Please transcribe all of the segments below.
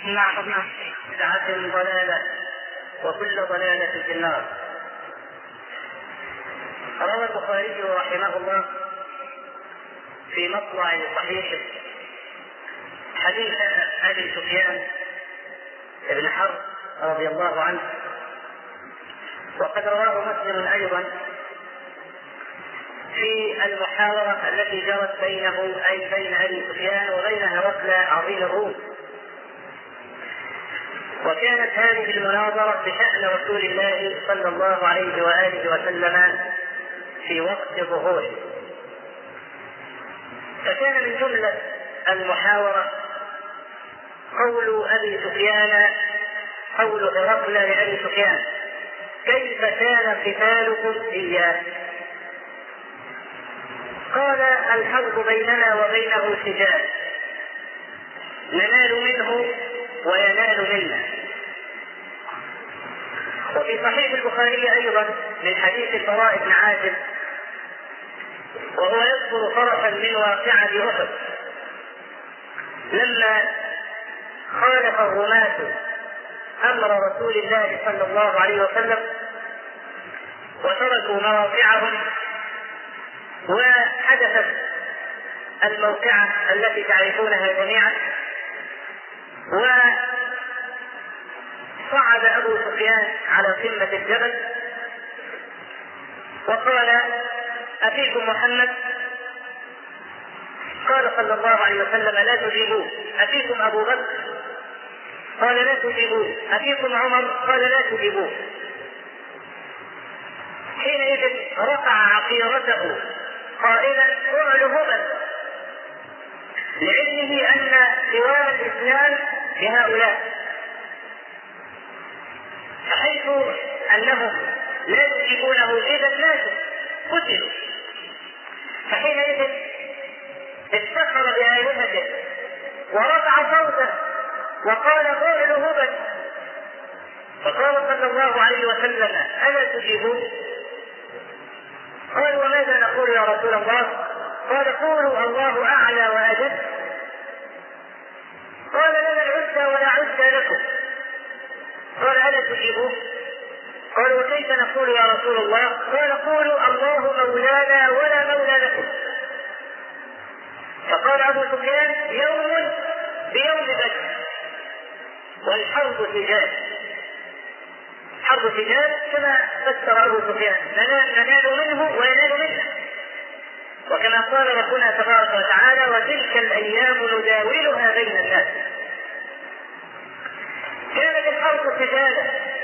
نعم. بدعة ضلالة وكل ضلالة في النار. روى البخاري رحمه الله في مطلع صحيحه حديث أبي سفيان بن حرب رضي الله عنه، وقد رواه مسلم أيضا في المحاورة التي جرت بينه أي بين أبي سفيان وبين هرقل عظيم الروم. وكانت هذه المناظرة بشأن رسول الله صلى الله عليه وآله وسلم في وقت ظهوره. فكان من جملة المحاورة قول هرقل لأبي سفيان: كيف كان قتالكم إياه؟ قال: الحرب بيننا وبينه سجال، ننال منه وينال منا. وفي صحيح البخاري أيضا من حديث البراء بن عازب وهو يذكر طرفا من واقعة أحد لما خالف الرماة أمر رسول الله صلى الله عليه وسلم وتركوا مواقعهم، وحدثت الموقعة التي تعرفونها جميعا. وصعد أبو سفيان على قمة الجبل وقال: أفيكم محمد؟ قال صلى الله عليه وسلم: لا تجيبوه. أفيكم أبو بكر؟ قال: لا تجيبوه. أفيكم عمر؟ قال: لا تجيبوه. حينئذ رفع عقيرته قائلا: اعل هبل، لعلمه أن قوام الإسلام بهؤلاء، فحيث أنهم لا يجيبونه إذا ماتوا قتلوا. فحينئذ افتخر بآلهته ورفع صوته وقال: اعل هبل. فقال صلى الله عليه وسلم: ألا تجيبون؟ قالوا: وماذا نقول يا رسول الله؟ قال: قولوا الله أعلى وأجل. قال: لنا العزى ولا عزى لكم. قال: ألا تجيبون؟ قالوا: وكيف نقول يا رسول الله؟ قال: قولوا الله مولانا ولا مولى لكم. فقال أبو سفيان: يوم بيوم بدر، والحرب سجال. حرب سجال كما فسر أبو سفيان: ننال منه وينال منه، وكما قال ربنا تبارك وتعالى: وتلك الأيام نداولها بين الناس. كانت الحرب سجالا،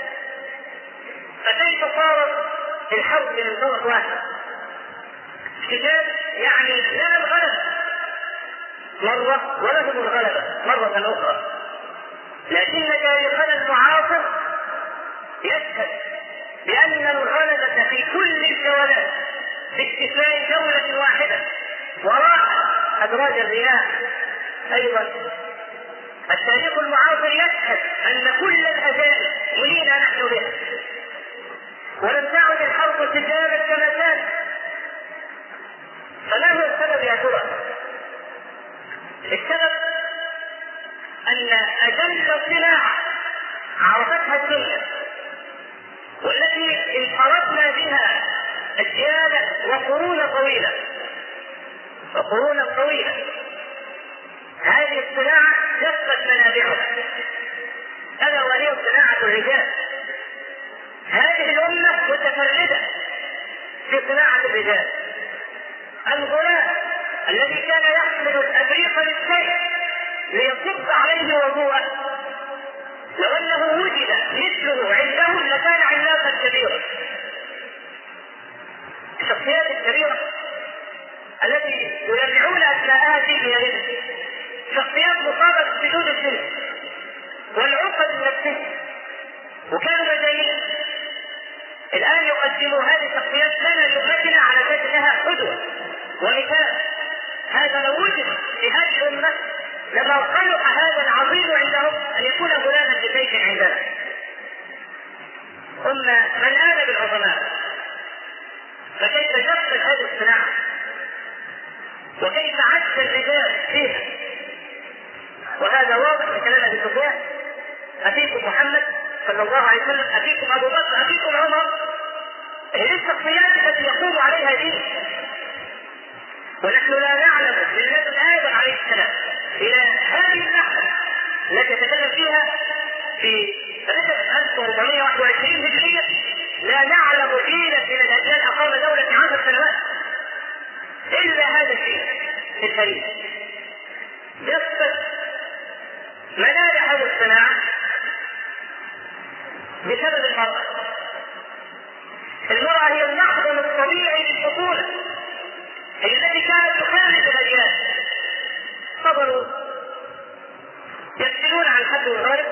فكيف صارت الحرب من طرف واحد؟ سجال يعني لنا الغلبة مرة ولهم الغلبة مرة أخرى، لكن تاريخنا المعاصر يشهد بأن الغلبة في كل الجولات باستثناء دولة واحدة وراء أدراج الرياح. أيضا التاريخ المعاصر يشهد أن كل الهزائم ولينا نحن بها، ولم تعد الحرب سجالا كما كانت. فما هو السبب يا ترى؟ السبب أن أجل صناعة عرفتها الدنيا والتي انقرضنا بها أجيال وقرون طويلة، هذه الصناعة جفت منابعها، ألا وهي صناعة الرجال. هذه الأمة متفردة في صناعة الرجال. الغلام الذي كان يحمل الأبريق للسيف ليصب عليه وضوءه، لو أنه وجد مثله عندهم لكان عملاقا كبيرا. الشخصيات الكبيرة التي يلمعون أسماءها في بيدهم شخصيات مصابة بسدود السن والعقد النفسية، وكانوا مجانين. الآن يقدموا هذه الشخصيات لنا لأمتنا على أساس لها قدوة ومثال. هذا لو وجد في هذه الأمة لما خلق هذا العظيم عندهم أن يكون غلاما بسيف عندنا. من آل بالعظماء، فكيف جفت هذه الصناعة وكيف عجز الرجال فيها؟ وهذا واضح من كلام ابي سفيان افيكم محمد صلى الله عليه وسلم، افيكم ابو بكر، افيكم عمر. هذه الشخصيات التي يقوم عليها دين، ونحن لا نعلم من لدن ادم عليه السلام الى هذه اللحظه التي يتكلم فيها في سنه 1421 هجريه لا نعلم دينا من الاديان اقام دوله 10 سنوات الا هذا الشيء الفريد يثبت منال هذا الصناعه بسبب المراه. المراه هي المحضن الطبيعي للطفوله، هي التي كانت تخالف الأديان. فضلوا يسألون عن حد الغرب،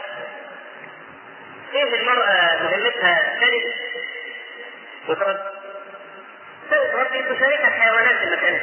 كيف المرأة مهمتها تلد وترد تشارك الحيوانات في المكان،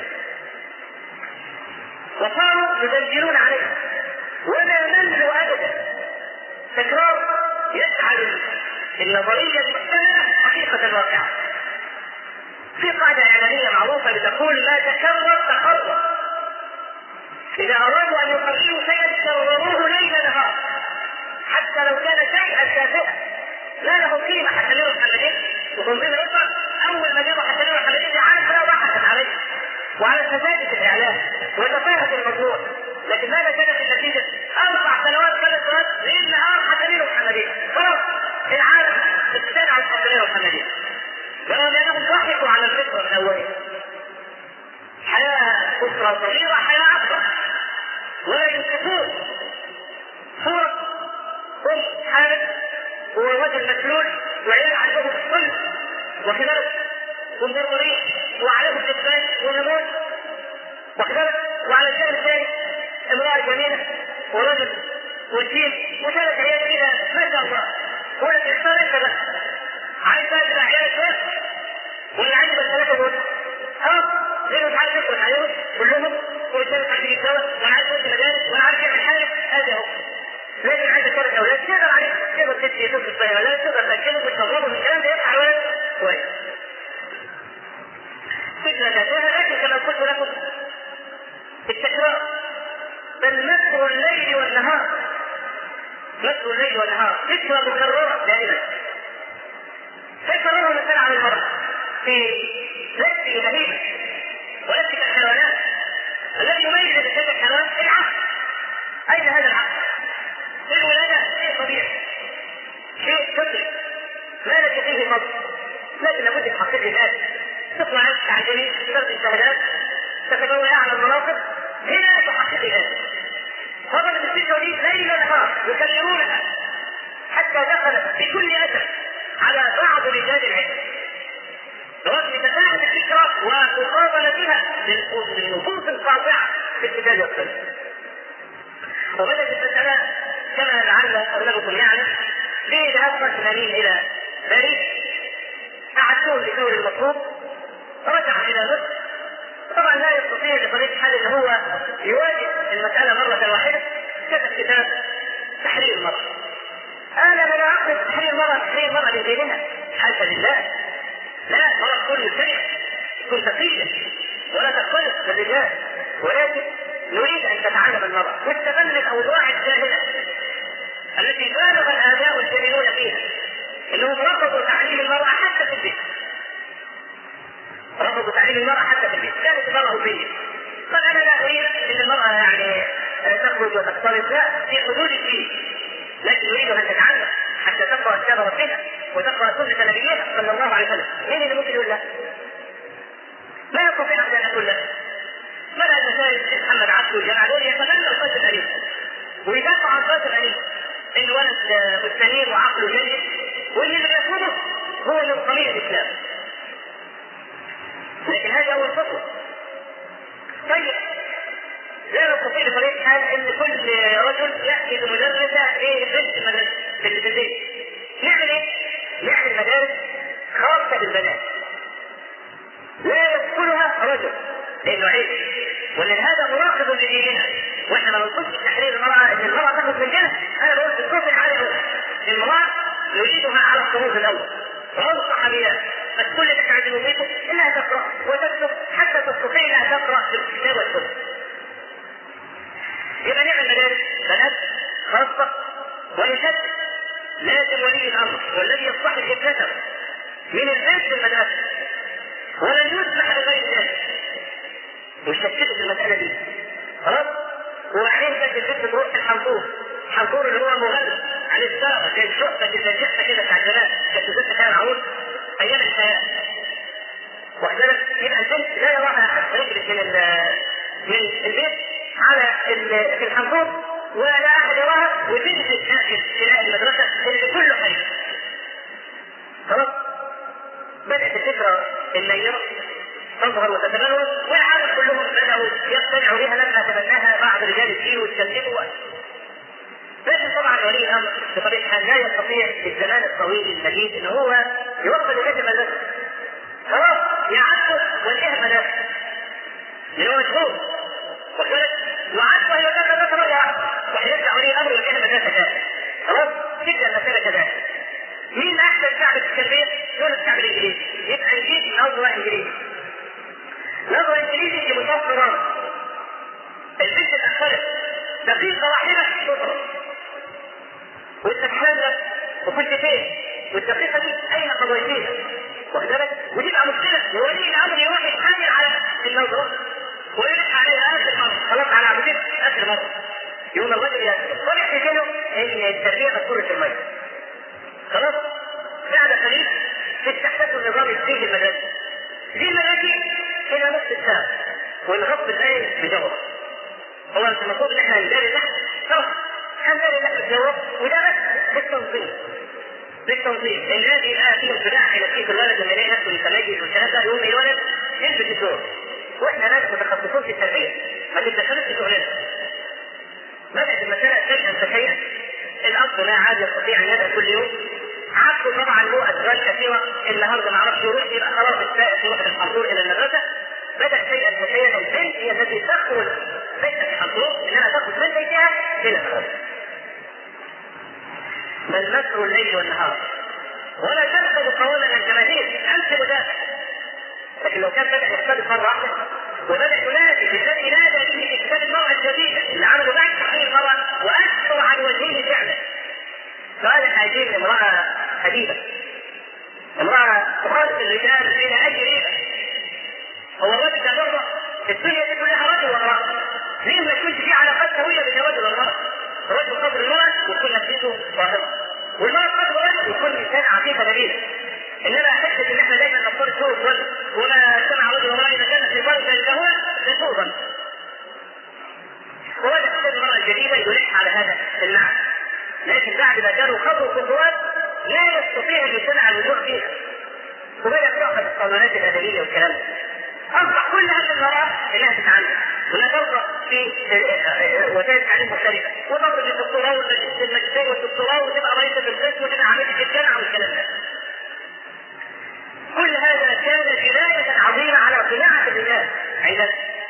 وصاروا يدللون عليها ولا ننسوا أبدا تكرار يجعل النظرية المحتملة حقيقة واقعة. في قاعدة إعلامية معروفة بتقول لا تكرر تقرر. إذا أرادوا أن يقرروا شيئا كرروه ليل نهار حتى لو كان شيئا تافها لا له قيمة. حتى اليوم محمدين وتنظيم الأسرة أول ما جابوا حتى اليوم محمدين عارف لا بحثت عليه وعلى سذاجة الإعلام وتفاهة الموضوع، لكن ماذا كانت النتيجة؟ 4 سنوات 3 سنوات ليل نهار حتى اليوم محمدين. خلاص العالم ابتدى على حتى اليوم محمدين، لأنهم ضحكوا على الفكرة الأولية. حياة أسرة صغيرة حياة أكبر، ولا ينصفون صورة أم حامل ورجل مسلول وعيال عندهم الصلب وكذلك ومبررين وعليهم الإسلام ونموت وكذلك، وعلى الجانب الثاني امرأة جميلة ورجل وسيم و3 عيال كده ما شاء الله. هو اللي يختار انت بقى عايز بقى تبقى عيالك بس ولا عايز بقى 3 دول ليه مش عارف يصرف عليهم كلهم ويشارك على الجواز ولا عارف يودي مدارس ولا عارف يعمل حاجه. ادي اهو لازم عايز 3 اولاد تقدر عليه، تقدر تدي طفل صغير ولا تقدر تاكله وتشربه من الكلام ده يطلع ولد كويس. فكره تافهه، لكن كما قلت لكم التكرار بل مكر الليل والنهار، مكر الليل والنهار فكره مكرره دائما. فكرره مثلا عن المرأة في نفسه مهيبة وليس كالحيوانات. الذي يميز بهذا الحيوان العقل. أين هذا العقل؟ الولادة شيء طبيعي، شيء فطري ما لك فيه فضل، لكن لابد تحقق ذلك. تطلع نفسك على الجميع ترد الشهادات تتبوى أعلى المناصب، هنا تحقق ذلك. فضلت الفكرة دي ليل نهار يكررونها حتى دخلت بكل أسف على بعض رجال العلم رغم تفاهم الفكرة ومقابلتها للنصوص القاطعة في الكتاب والسنة. وبدأت المسألة كما لعل أغلبكم يعلم بذهاب رجلين إلى باريس أعدوه لكون المطلوب، رجع إلى مصر. طبعا لا يستطيع بطريقة الحال أن هو يواجه المسألة مرة واحدة، كتب كتاب تحرير المرأة. أنا لا أقصد تحرير المرأة لغيرها حاشا لله، لا، المرأة تكون مجتمعة تكون تقية ولا تختلط بالرجال، ولكن نريد أن تتعلم المرأة واستغل الأوضاع الجاهلة التي بالغ الآباء الجاهلون فيها أنهم رفضوا تعليم المرأة حتى في البيت. رفضوا تعليم المرأة حتى في البيت، كانت المرأة بيت. قال أنا لا أريد أن المرأة يعني تخرج وتختلط، لا، في حدود الدين، لكن نريد أن تتعلم حتى تقرأ كتاب ربها وتقرأ سنة نبيها صلى الله عليه وسلم. مين اللي ممكن يقول لا؟ لا يستطيع أحد أن يقول لا. ماذا المسائل محمد عبده والجماعة دول يتمنى الفاس الأليم ويدافع عن الفاس الأليم إن ولد مستنير وعقله جيد، واللي بيرفضه هو من صميم الإسلام. لكن هذه أول خطوة. طيب لا نستطيع بطريقة الحال ان كل رجل يأتي بمدرسة في المدرسة في البيت. نعمل ايه؟ نعمل مدارس خاصة بالبنات لا يدخلها رجل لانه عيب، ولان هذا مراقب لديننا. واحنا ما ننصفش تحرير المرأة ان المرأة تاخذ من جنة، انا بقول بالصوت على الاول المرأة نريدها على الصمود الاول وانصح بها، بس كل اللي احنا عايزين نضيفه انها تقرأ وتكتب حتى تستطيع انها تقرأ في الكتاب والسنة. يبقى نعمل مدارس بنات خاصة ويشدد لازم ولي الامر والذي يصلح ابنته من البيت للمدرسه، ولن يسمح لغير ذلك. ويشدد في المساله دي خلاص. وبعدين كانت البنت تروح الحنطور، الحنطور اللي هو مغلق عن الساقه زي الشقه زي الشقه كده بتاع زمان، كانت تزق فيها العروس ايام الحياه. وحدنا يبقى البنت لا يراها احد، رجلت من البيت على في الحنطور ولا احد يراها، وتنزل تلاقي المدرسه اللي كله حي. خلاص بدات الفكره النيره تظهر وتتبلور، والعالم كلهم بداوا يقتنعوا بها لما تبناها بعض رجال الدين وتكلموا. لكن طبعا ولي الامر بطبيعه الحال لا يستطيع في الزمان الطويل المجيد ان هو يوصل الى المدرسه. خلاص يعدوا والجهه مدرسه اللي هو مشهور وكذلك، وعدوا الى المدرسه مره واحده وهيرجع ولي الامر والجهه مدرسه ثانيه. خلاص تبدا المساله كذلك. مين احسن شعب في التربيه؟ دول الشعب الانجليزي. يبقى نجيب نظره انجليزي. نظره انجليزي في مصر البنت تختلف دقيقه واحده تضرب وتتحلل وكنت فين والدقيقه دي اين قضيتيها وكذلك، وتبقى مشكله وولي الامر يروح يتحمل على النظره ويلح عليها اخر مره. خلاص على عبودين اخر مره يوم الرجل يصلح في كده ان التربيه تدخل في الميه. خلاص بعد قليل استحدثوا النظام الديني المدرسي. دي المدارس الى نصف الساعه والغصب الآن بجوه. هو المفروض ان احنا نداري اللحم، خلاص هنداري اللحم بجوه، وده بالتنظيم. النادي الان فيه انفتاح الى كيف الولد لما يلاقي نفسه متميز والكلام ده يقوم الولد يلبس الدور. واحنا ناس متخصصون في التربيه ما تتدخلش في شغلنا. بدات المساله شيئا فشيئا. الاب لا عاد يستطيع ان يدعو كل يوم، عقله طبعا له اشغال كثيره، النهارده ما اعرفش يروح يبقى خلاص السائق يروح بالحنطور الى المدرسه. بدا شيئا فشيئا البنت هي التي تخرج ليس في الحنطور انها تخرج من بيتها الى الخارج. بل مسر الليل والنهار ولا تنقض قوانا الجماهير امس مدافع. لكن لو كان بدا يختلف مره واحده وبدا ينادي بالذي نادى به في كتاب المراه الجديده اللي عملوا بعد تحرير المراه واكثر عن وجهه فعلا. سؤال عجيب، امراه حديثه، امراه تخالف الرجال بلا اي ريبه. هو الرجل ده نظره الدنيا دي كلها رجل وامراه، ليه ما يكونش في علاقات سويه بين الرجل والمراه؟ الرجل قدر المراه ويكون نفسيته ظاهره، والمراه قدر الرجل ويكون انسان عقيقه دليله. انما حته ان احنا دايما نختار الشوط وما سمع رجل وامراه اذا كانت في فرد فهو لسوءا. ووجد كتاب المراه الجديده يلح على هذا المعنى، لكن بعد ما كانوا خطوا خطوات لا يستطيع ان يسمع الوجوه فيها، وبدا يأخذ القانونات الادبيه والكلام ده. اصبح كل هذه المراه انها تتعلم ولا ترضى في وسائل التعليم مختلفه، وتخرج الدكتوراه والماجستير والدكتوراه وتبقى رئيسه القسم وتبقى عميده الجامعه والكلام ده. كل هذا كان جنايه عظيمه على صناعه الرجال عندنا.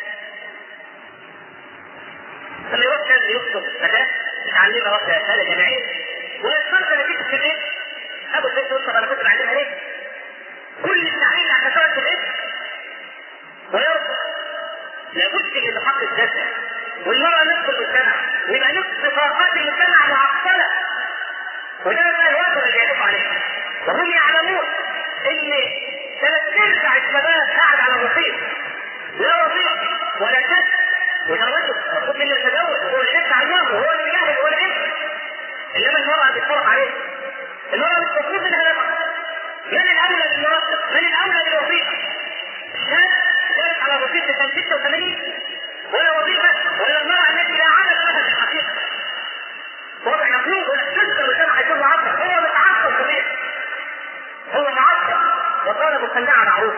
لما يروح كان يخطب فتاه تعلمها وقت هذا جماعيه ويصرف نتيجه في البيت، ابو البيت يوصل انا كنت بعلمها ليه؟ كل التعليم عشان تقعد في البيت ويرفض. لابد من حق الذات والمرأة نصف المجتمع ويبقى نصف طاقات المجتمع معطلة، وده ما الواقع اللي يعرفوا عليه. وهم يعلمون ان 3/4 الشباب قاعد على الرصيف، لا وظيفة ولا كسب، وده رجل المفروض انه يتزوج وهو اللي يدفع المهر وهو اللي يجاهد وهو اللي يدفع. انما المرأة بتفرق عليه. المرأة مش مفروض انها تدفع. من الاولى بالمرتب؟ من الاولى بالوظيفة؟ الشاب جالس على وظيفة سنة 86 ولا وظيفة، ولا المرأة التي لا عمل لها في الحقيقة. وضع مخلوق والسلسة والجمع يكون معطل، هو متعطل طبيعي، هو معطل وطالب مخلعة معروف.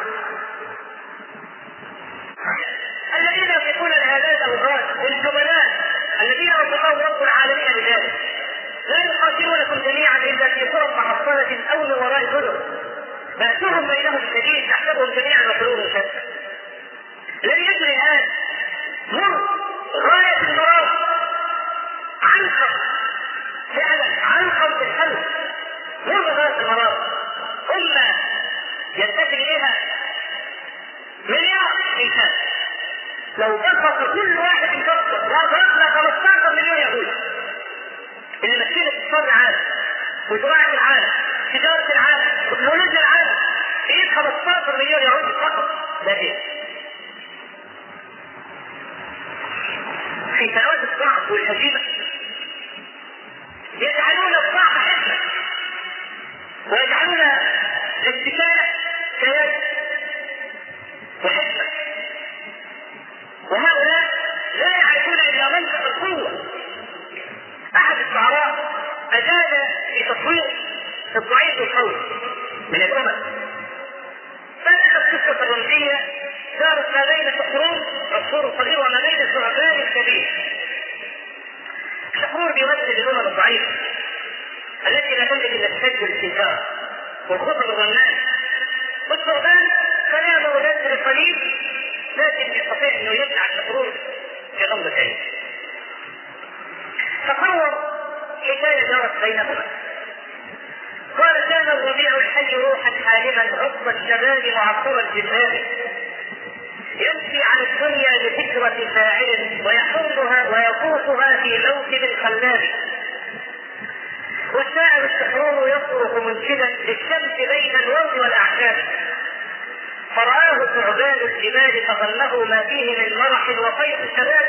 الذين يملكون الآلات الغاز والجبنات الذين رزقهم رب العالمين بذلك لا يقاتلونكم جميعا إلا في قرى محصنة أو من وراء جدر بأسهم بينهم شديد تحسبهم جميعا وقلوبهم شتى. الذي يجري الآن مر غاية المرض عنقم، فعلا عنقم في الحلم، مر غاية المرض. أمة ينتسب إليها مليار إنسان، لو بسط كل واحد يفكر لا ضربنا 15 مليون يهودي اللي مسكين اقتصاد العالم وزراعة العالم، تجارة العالم، تكنولوجيا العالم، ايه 15 مليون يهودي فقط. ده ايه؟ في سنوات الضعف والهزيمة يجعلون الضعف حكمة ويجعلون الاتكال كيد وحكمة، وهؤلاء لا يعرفون الا منطق القوة. احد الشعراء اجاد في تصوير الضعيف القوي من الامم، فاتت القصة الرمزية دارت ما بين شحرور عصفور صغير وما بين ثعبان كبير. شحرور بيمثل الامم الضعيفة التي لا تملك الا السد والكتاب والخطب الرنان، والثعبان كلامه ولد قليل لكن يستطيع انه يدفع شحرور في غمضة عين. تصور حكاية جرت بينهما. قال كان الربيع الحي روحا حالما عصب الشباب معطر الجبال، يمشي عن الدنيا بفكرة فاعل ويحرها ويطوفها في موكب خلاب، والشاعر السحرور يصرخ منشدا للشمس بين الورد والاعشاب، فرآه ثعبان الجبال فظنه ما فيه من مرح وفيض الشباب،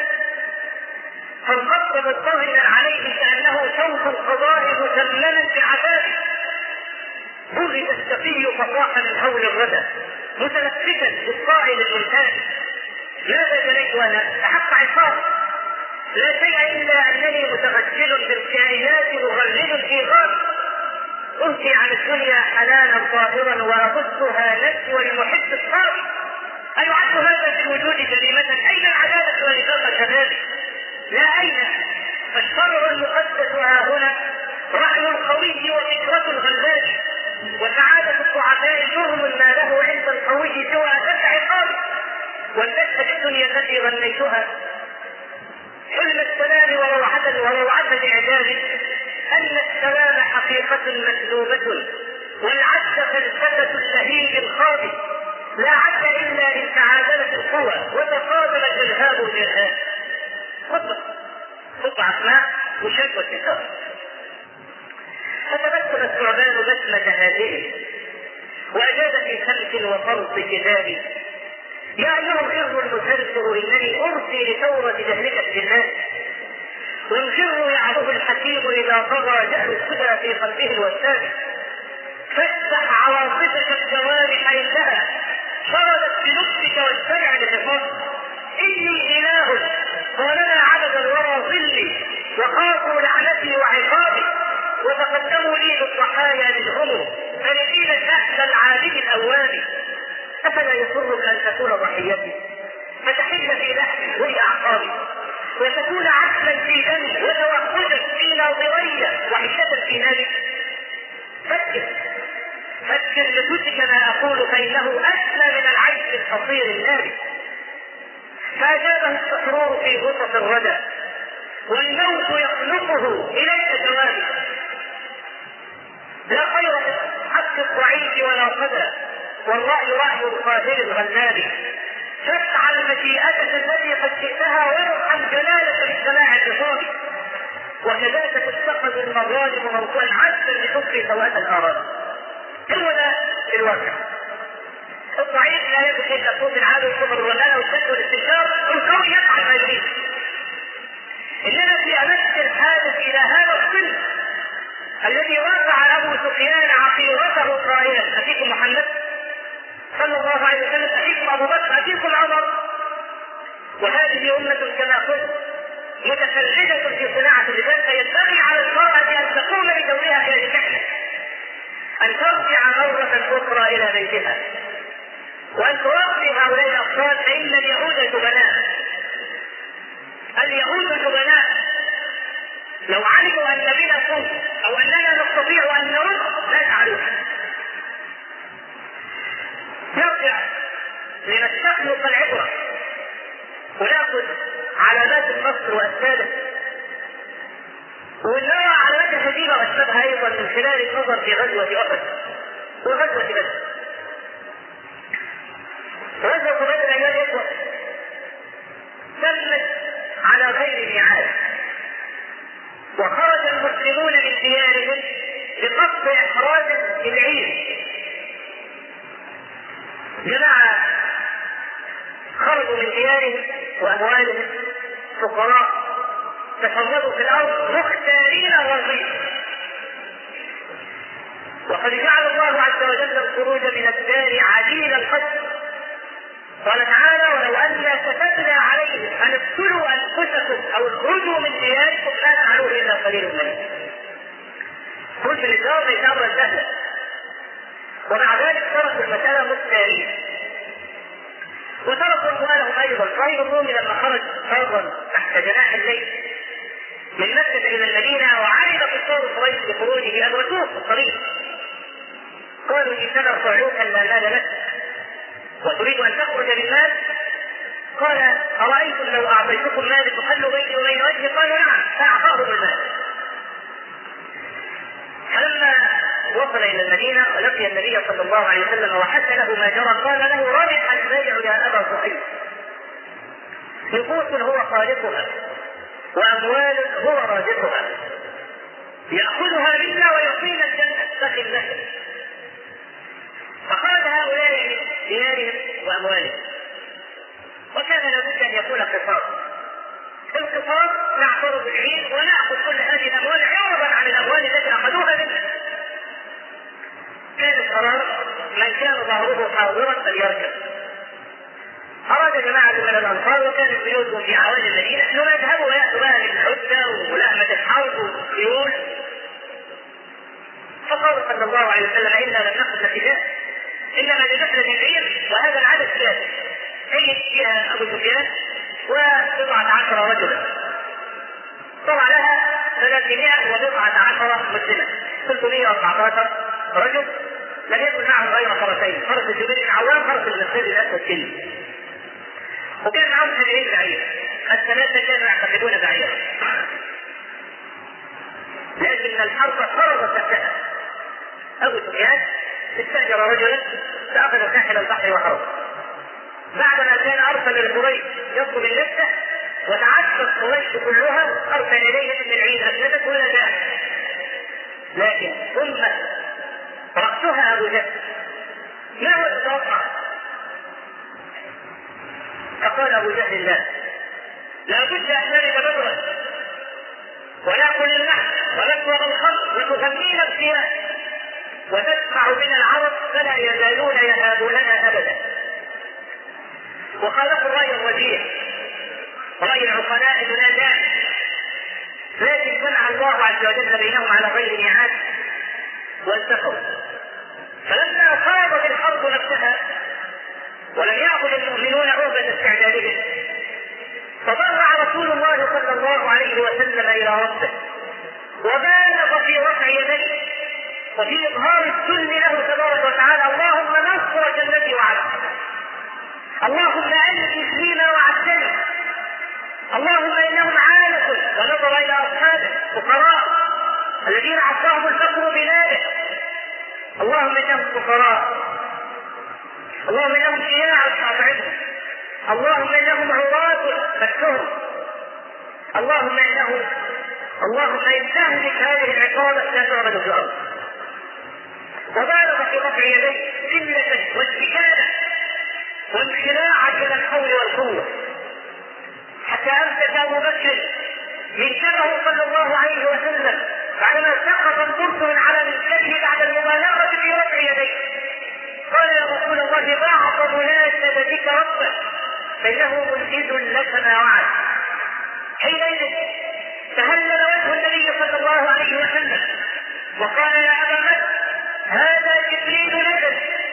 فانقض مضطهدا عليه كأنه شوك القضاء مسلما بعذابه، بغت السقي فصاح من هول الردى متنفسا بالقائل الانسان، ماذا جنيت وانا احق عقاب، لا شيء الا انني متغجل بالكائنات مغرد في غار، أهتي عن الدنيا حلالا طاهرا وأبثها نجوى لمحب الصابر، أيعد هذا في الوجود جريمة؟ أين العدالة ونفاق الشباب؟ لا أين، فالشرع المقدس ها هنا رأي القوي وفكرة الغلاب، وسعادة الضعفاء جرم ما له عند القوي سوى أشد عقاب، والنشأة الدنيا التي غنيتها حلم السلام وروعة الإعجاب، أن السلام حقيقة مسلوبة والعد فلسفة اللهيب الخاطئ، لا عد إلا إن تعادلت القوى وتقابلت الإرهاب والإرهاب. خطبة أسماء وشد والتكاثر. فتبسم الثعبان بسمة هذه وأجاد في خلف وفرط كتابي، يا أيها الغر المسرسر إنني أرسي لثورة جهلك الجنات، والغر يعظه الحكيم إذا طغى جهل السدى في قلبه الوساد، فافتح عواصفك الجوارح عندها شردت بلطفك والسمع لحفاظ، إني إله ولنا عدد الورى ظلي وخافوا لعنتي وعقابي، وتقدموا لي بالضحايا منهم فنزيل النحل العالم الأواني، أفلا يسرك أن تكون ضحيتي فتحل في لحمي وهي أعقابي، وتكون عسلا في دمي وتوحدا في ناظري وحشة في ناري؟ فكر لتدرك ما أقول فإنه أسلى من العيش الحصير الناري. فأجابه السحرور في غصة الردى والموت يخلقه إليك جوابي، لا خير في حق الضعيف ولا صدى، والرأي رأي القادر الغلاب، فافعل مشيئتك التي قد شئتها وارحم جلالك للسماع النصابي، وكذلك تتخذ المظالم موضوعا عسا لتبقي سوءة الآراء. هو ده الواقع. الضعيف لا يبقي الا صوت العالي والكبر والرنانه والشد والاستنكار، والقوي يفعل ما يريد. انما في امس الحاجه الى هذا الصنف الذي وقع ابو سفيان عقيرته قائلا: افيكم محمد صلى الله عليه وسلم، افيكم ابو بكر، افيكم عمر. وهذه امه كما قلت متفردة في صناعة اللباس، فينبغي على المرأة أن تقوم بدورها إلى الكحلة، أن ترجع مرة أخرى إلى بيتها، وأن تراقب هؤلاء الأطفال، فإن اليهود جبناء. اليهود جبناء لو علموا أن بنا صوت أو أننا نستطيع أن نرد لا يفعلون. نرجع لنستخلص العبرة ونأخذ علامات النصر وأسبابه، ونرى علامات الهزيمة وأسبابها أيضا من خلال النظر في غزوة أحد وغزوة بدر. غزوة بدر أيها الإخوة تمت على غير ميعاد، وخرج المسلمون من ديارهم بقصد اخراج العير. جماعة خرجوا من ديارهم واموالهم فقراء تفرقوا في الارض مختارين الرغيف. وقد جعل الله عز وجل الخروج من الدار عديل القدر. قال تعالى: ولو أنا كتبنا عليهم أن اقتلوا أنفسكم أو اخرجوا من دياركم لا فعلوه إلا قليل منهم. خروج من الدار ليس أمرا سهلا، ومع ذلك تركوا المسألة مختارين وتركوا أموالهم أيضا. صهيب الرومي لما خرج فرا تحت جناح الليل من مكة إلى المدينة وعرف كفار قريش بخروجه أدركوه في الطريق، قالوا: إننا صعوكا لا مال لك وتريد أن تخرج بالمال؟ قال: أرأيتم لو أعطيتكم مال تحل بيني وبين وجهي؟ قالوا: نعم. فأعطاهم المال. فلما وصل إلى المدينة ولقي النبي صلى الله عليه وسلم وحكى له ما جرى قال له: ربح البيع يا أبا صهيب، نفوس هو خالقها وأموال هو رازقها، يأخذها منا ويعطينا الجنة داخل له. فخرج هؤلاء من ديارهم وأموالهم، وكان لابد أن يكون قصاص. القصاص نعترض العيد ونأخذ كل هذه الأموال عوضا عن الأموال التي أخذوها منا. كان القرار: من كان ظهره حاضرا فليركب. أراد جماعة من الأنصار وكانت بيوتهم في عوالي المدينة أنهم يذهبوا ويأتوا بها للحدة وملائمة الحرب والخيول. فقال صلى الله عليه وسلم: إنا لم نقل اتجاه، إنما لنحلة العير وهذا العدد كافي. هي فيها أبو سفيان و19 رجلا، طبعا لها 319 مسلمة، 314 رجل لم يكن معهم غير فرسين، فرس الزبير بن عوام، فرس المسجد الأسود كله، وكان معهم 70 بعير. الثلاثة كانوا يعتقدون بعيرا، لكن الحرب فرضت نفسها. أبو سفيان استأجر رجلا فأخذ ساحل البحر وحرب. بعدما كان أرسل لقريش يطلب اللفتة وتعشت قريش كلها، أرسل إليه أن العيد أفسدت ولا جاء، لكن ثم رأسها أبو جهل. ما هو تتوقع؟ فقال أبو جهل: لا بد أن نرد بدرا ونأكل اللحم ونشرب الخمر وتسمينا الثياب وتسمع من العرب فلا يزالون يهابوننا أبدا. وخالفوا الرأي الوجيه، رأي العقلاء المنازع، لكن جمع الله عز وجل بينهم على غير ميعاد والتقوا. فلما صادت الحرب نفسها ولم يأخذ المؤمنون عهدة استعدادهم، فضرع رسول الله صلى الله عليه وسلم إلى ربه وبالغ في رفع يديه وفي إظهار الذل له تبارك وتعالى: اللهم نصرك الذي وعدتك، اللهم أنجز لي ما وعدتني، اللهم إنهم عالة. ونظر إلى أصحابه فقراء الذين عصاهم الفقر بلاده، اللهم إنهم فقراء، اللهم إنهم شياع قاطعهم، اللهم إنهم عراة فكهم، اللهم إن تهلك هذه العقابة لا تعبد في الأرض. وبالغ في رفع يديه ذلة واستكانة وانخلاعا إلى الحول والقوة، حتى أمسك أبو بكر منكبه صلى الله عليه وسلم بعدما سقط البرد من على منكبه بعد المبالغة في رفع يديه. قال: يا رسول الله، ضاعف مناسبة بك ربك فإنه منجز لك ما وعد. حينئذ تهلل وجه النبي صلى الله عليه وسلم وقال: يا أبا بكر، هذا جبريل نزل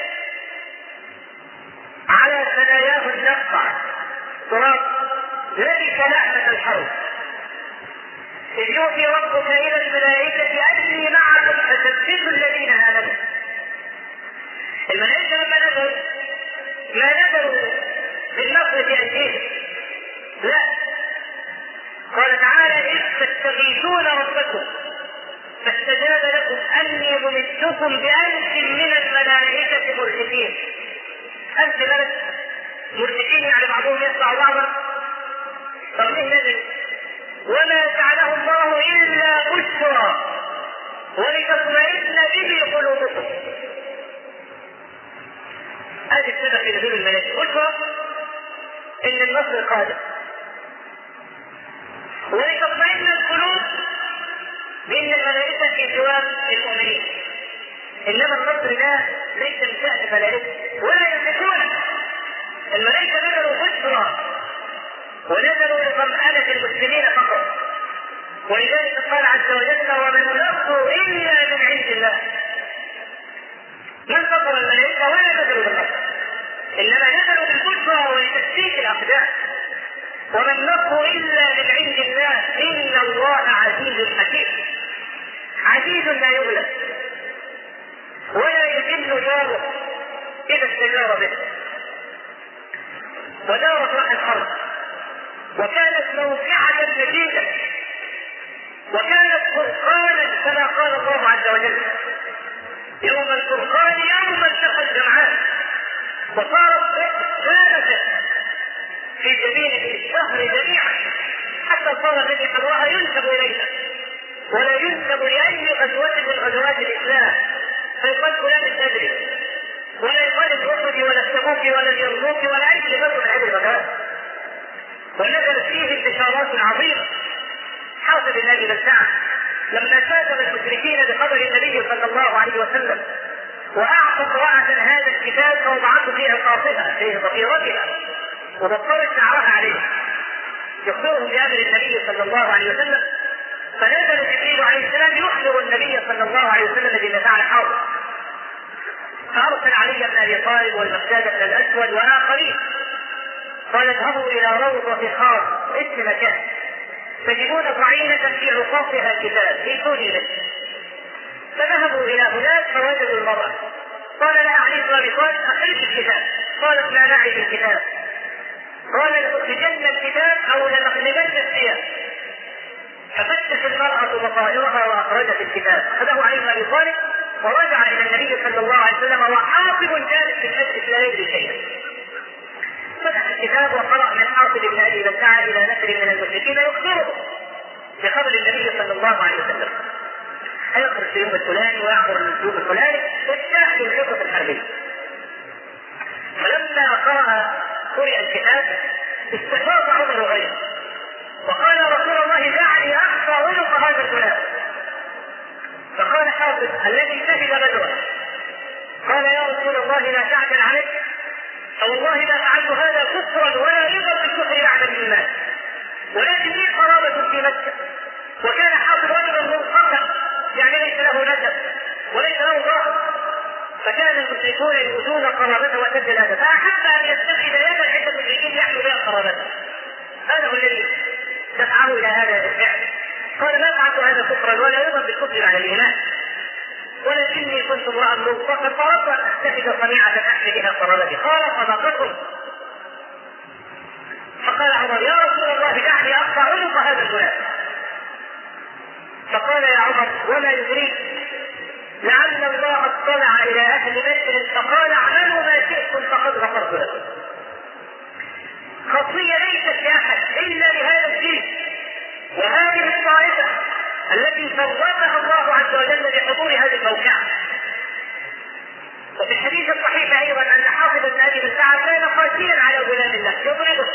على ثناياه النقع تراب لبس لحمة الحرب، إذ يوحي ربك إلى الملائكة أني معكم فثبتوا الذين آمنوا. الملائكة لما نزلوا ما نزلوا بالنصر في أيديهم، لا، قال تعالى: إذ تستغيثون ربكم فاستجاب لكم أني ممدكم بألف من الملائكة مردفين. 1000 ملك مردفين، يعني بعضهم يتبع بعضا. طب ليه نزل؟ وما جعله الله إلا بشرى ولتطمئن به قلوبكم. هذه السبب في نزول الملائكة، بشرى إن النصر قادم، ولتطمئن القلوب بأن الملائكة في جوار المؤمنين. إنما النصر ده ليس من شأن الملائكة ولا يملكونه. الملائكة نزلوا بشرى ونزلوا لطمأنة المسلمين فقط، ولذلك قال عز وجل: وما النصر إلا من عند الله. من نصر الملائكة ولا نزلوا بالنصر، إنما نزلوا بالبشرى ولتثبيت الأقدام. وما النصر إلا من عند الله إن الله عزيز حكيم. عزيز لا يغلب ولا يذل جاره إذا استجار به. ودارت راح الحرب وكانت موقعة شديدة وكانت فرقانا كما قال الله عز وجل: يوم الفرقان يوم التقى الجمعان. وصارت ثابتة في جبين الشهر جميعا حتى صار الذي حضرها ينسب إليها ولا ينسب لأي غزوة من غزوات الإسلام، فيقال فلان الأدري ولا يقال الأحد ولا التبوك ولا اليرموك ولا أي غزوة من هذه الغزوات. ونزلت فيه انتشارات عظيمة. حاصل بن أبي بلتعة لما كاتب المشركين بقبر النبي صلى الله عليه وسلم وأعطى امرأة هذا الكتاب فوضعته في عقاصها في ضفيرتها وبطلت شعرها عليه يخبرهم بأمر النبي صلى الله عليه وسلم، فنزل جبريل عليه السلام يخبر النبي صلى الله عليه وسلم بما فعل حاضر، فأرسل علي بن أبي طالب والمقداد بن الأسود وآخرين قال: اذهبوا إلى روضة خاص اسم مكان تجدون طعينة في عقاصها كتاب ائتوني به. فذهبوا إلى هناك فوجدوا المرأة. قال لها علي بن أبي طالب: أخرج الكتاب. قالت: لا نعي بالكتاب. قال: لأخرجن الكتاب أو لنقلبن الثياب. ففتشت المرأة بصائرها وأخرجت الكتاب. أخذه علي بن أبي طالب ورجع إلى النبي صلى الله عليه وسلم وحاطب جالس في المسجد لا يدري شيئا. فتح الكتاب وقرأ من حاطب بن أبي بلتعة إلى نفر من المشركين يخبره بخبر النبي صلى الله عليه وسلم. هيخرج في اليوم الفلاني ويعبر اليوم الفلاني والشاهد الخطة الحربية. فلما قرأ الكتاب استفاض عمر غيره وقال: يا رسول الله دعني أخفى عنق هذا الغلام. فقال حافظ الذي شهد بدرا: قال: يا رسول الله لا تعجل عليك، فوالله ما فعلت هذا كفرا ولا رضا بالكفر بعد الإيمان، ولكن لي قرابة في مكة. وكان حافظ رجلا منقطع يعني ليس له نسب وليس له ظهر، فكان المشركون يؤذون قرابته وسد الأذى، فأحب أن يتخذ يدا عند المشركين يحمل بها قرابته. هذا هو الذي دفعه إلى هذا الفعل. قال: ما فعلت هذا كفرا ولا رضا بالكفر بعد الإيمان، ولكني كنت امرأ منقطع فأردت أن أتخذ صنيعة أحمل بها قرابتي. قال: صدقكم. فقال عمر: يا رسول الله دعني أقطع عنق هذا الغلام. فقال: يا عمر وما يدريك لعل الله اطلع إلى أهل بدر فقال: اعملوا ما شئتم فقد غفرت لكم. خطية ليست لأحد إلا لهذا الدين وهذه الطائفة التي فرقها الله عز وجل بحضور هذه الموقعة. وفي الحديث الصحيح أيضا أن حافظ بن أبي بلتعة كان قاسيا على غلام الله يضربه،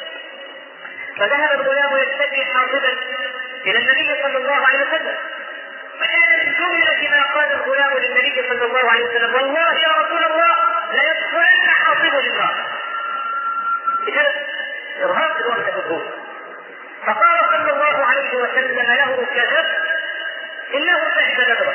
فذهب الغلام يستدعي حافظا إلى النبي صلى الله عليه وسلم، فكان من جملة ما قال الغلام للنبي صلى الله عليه وسلم: والله يا رسول الله لا يدخلن حافظ لله. إذا إرهاب الوقت بالروح. فقال صلى الله عليه وسلم له: كذب، إنه شهد بدرا،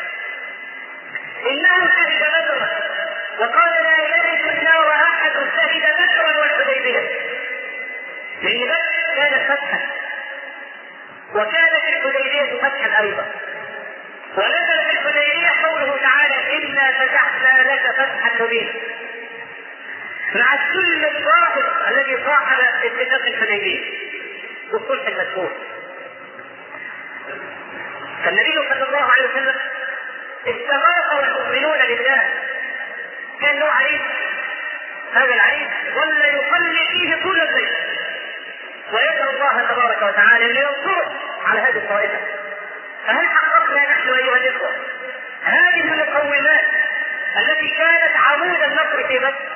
إنه شهد بدرا. وقال: لا يلد النار أحد شهد بدرا والحديبية. لأن بدر كانت فتحا وكانت الحديبية فتحا أيضا، ونزل في الحديبية قوله تعالى: إنا فتحنا لك فتحا مبينا، مع السلم الظاهر الذي صاحب اتفاق الحديبية والصلح المذكور. فالنبي صلى الله عليه وسلم استغاث المؤمنون بالله، كان له عريس، هذا العريس ظل يصلي فيه طول الليل ويسأل الله تبارك وتعالى أن ينصره على هذه الطائفة. فهل حققنا نحن أيها الإخوة هذه المقومات التي كانت عمود النصر في بدر؟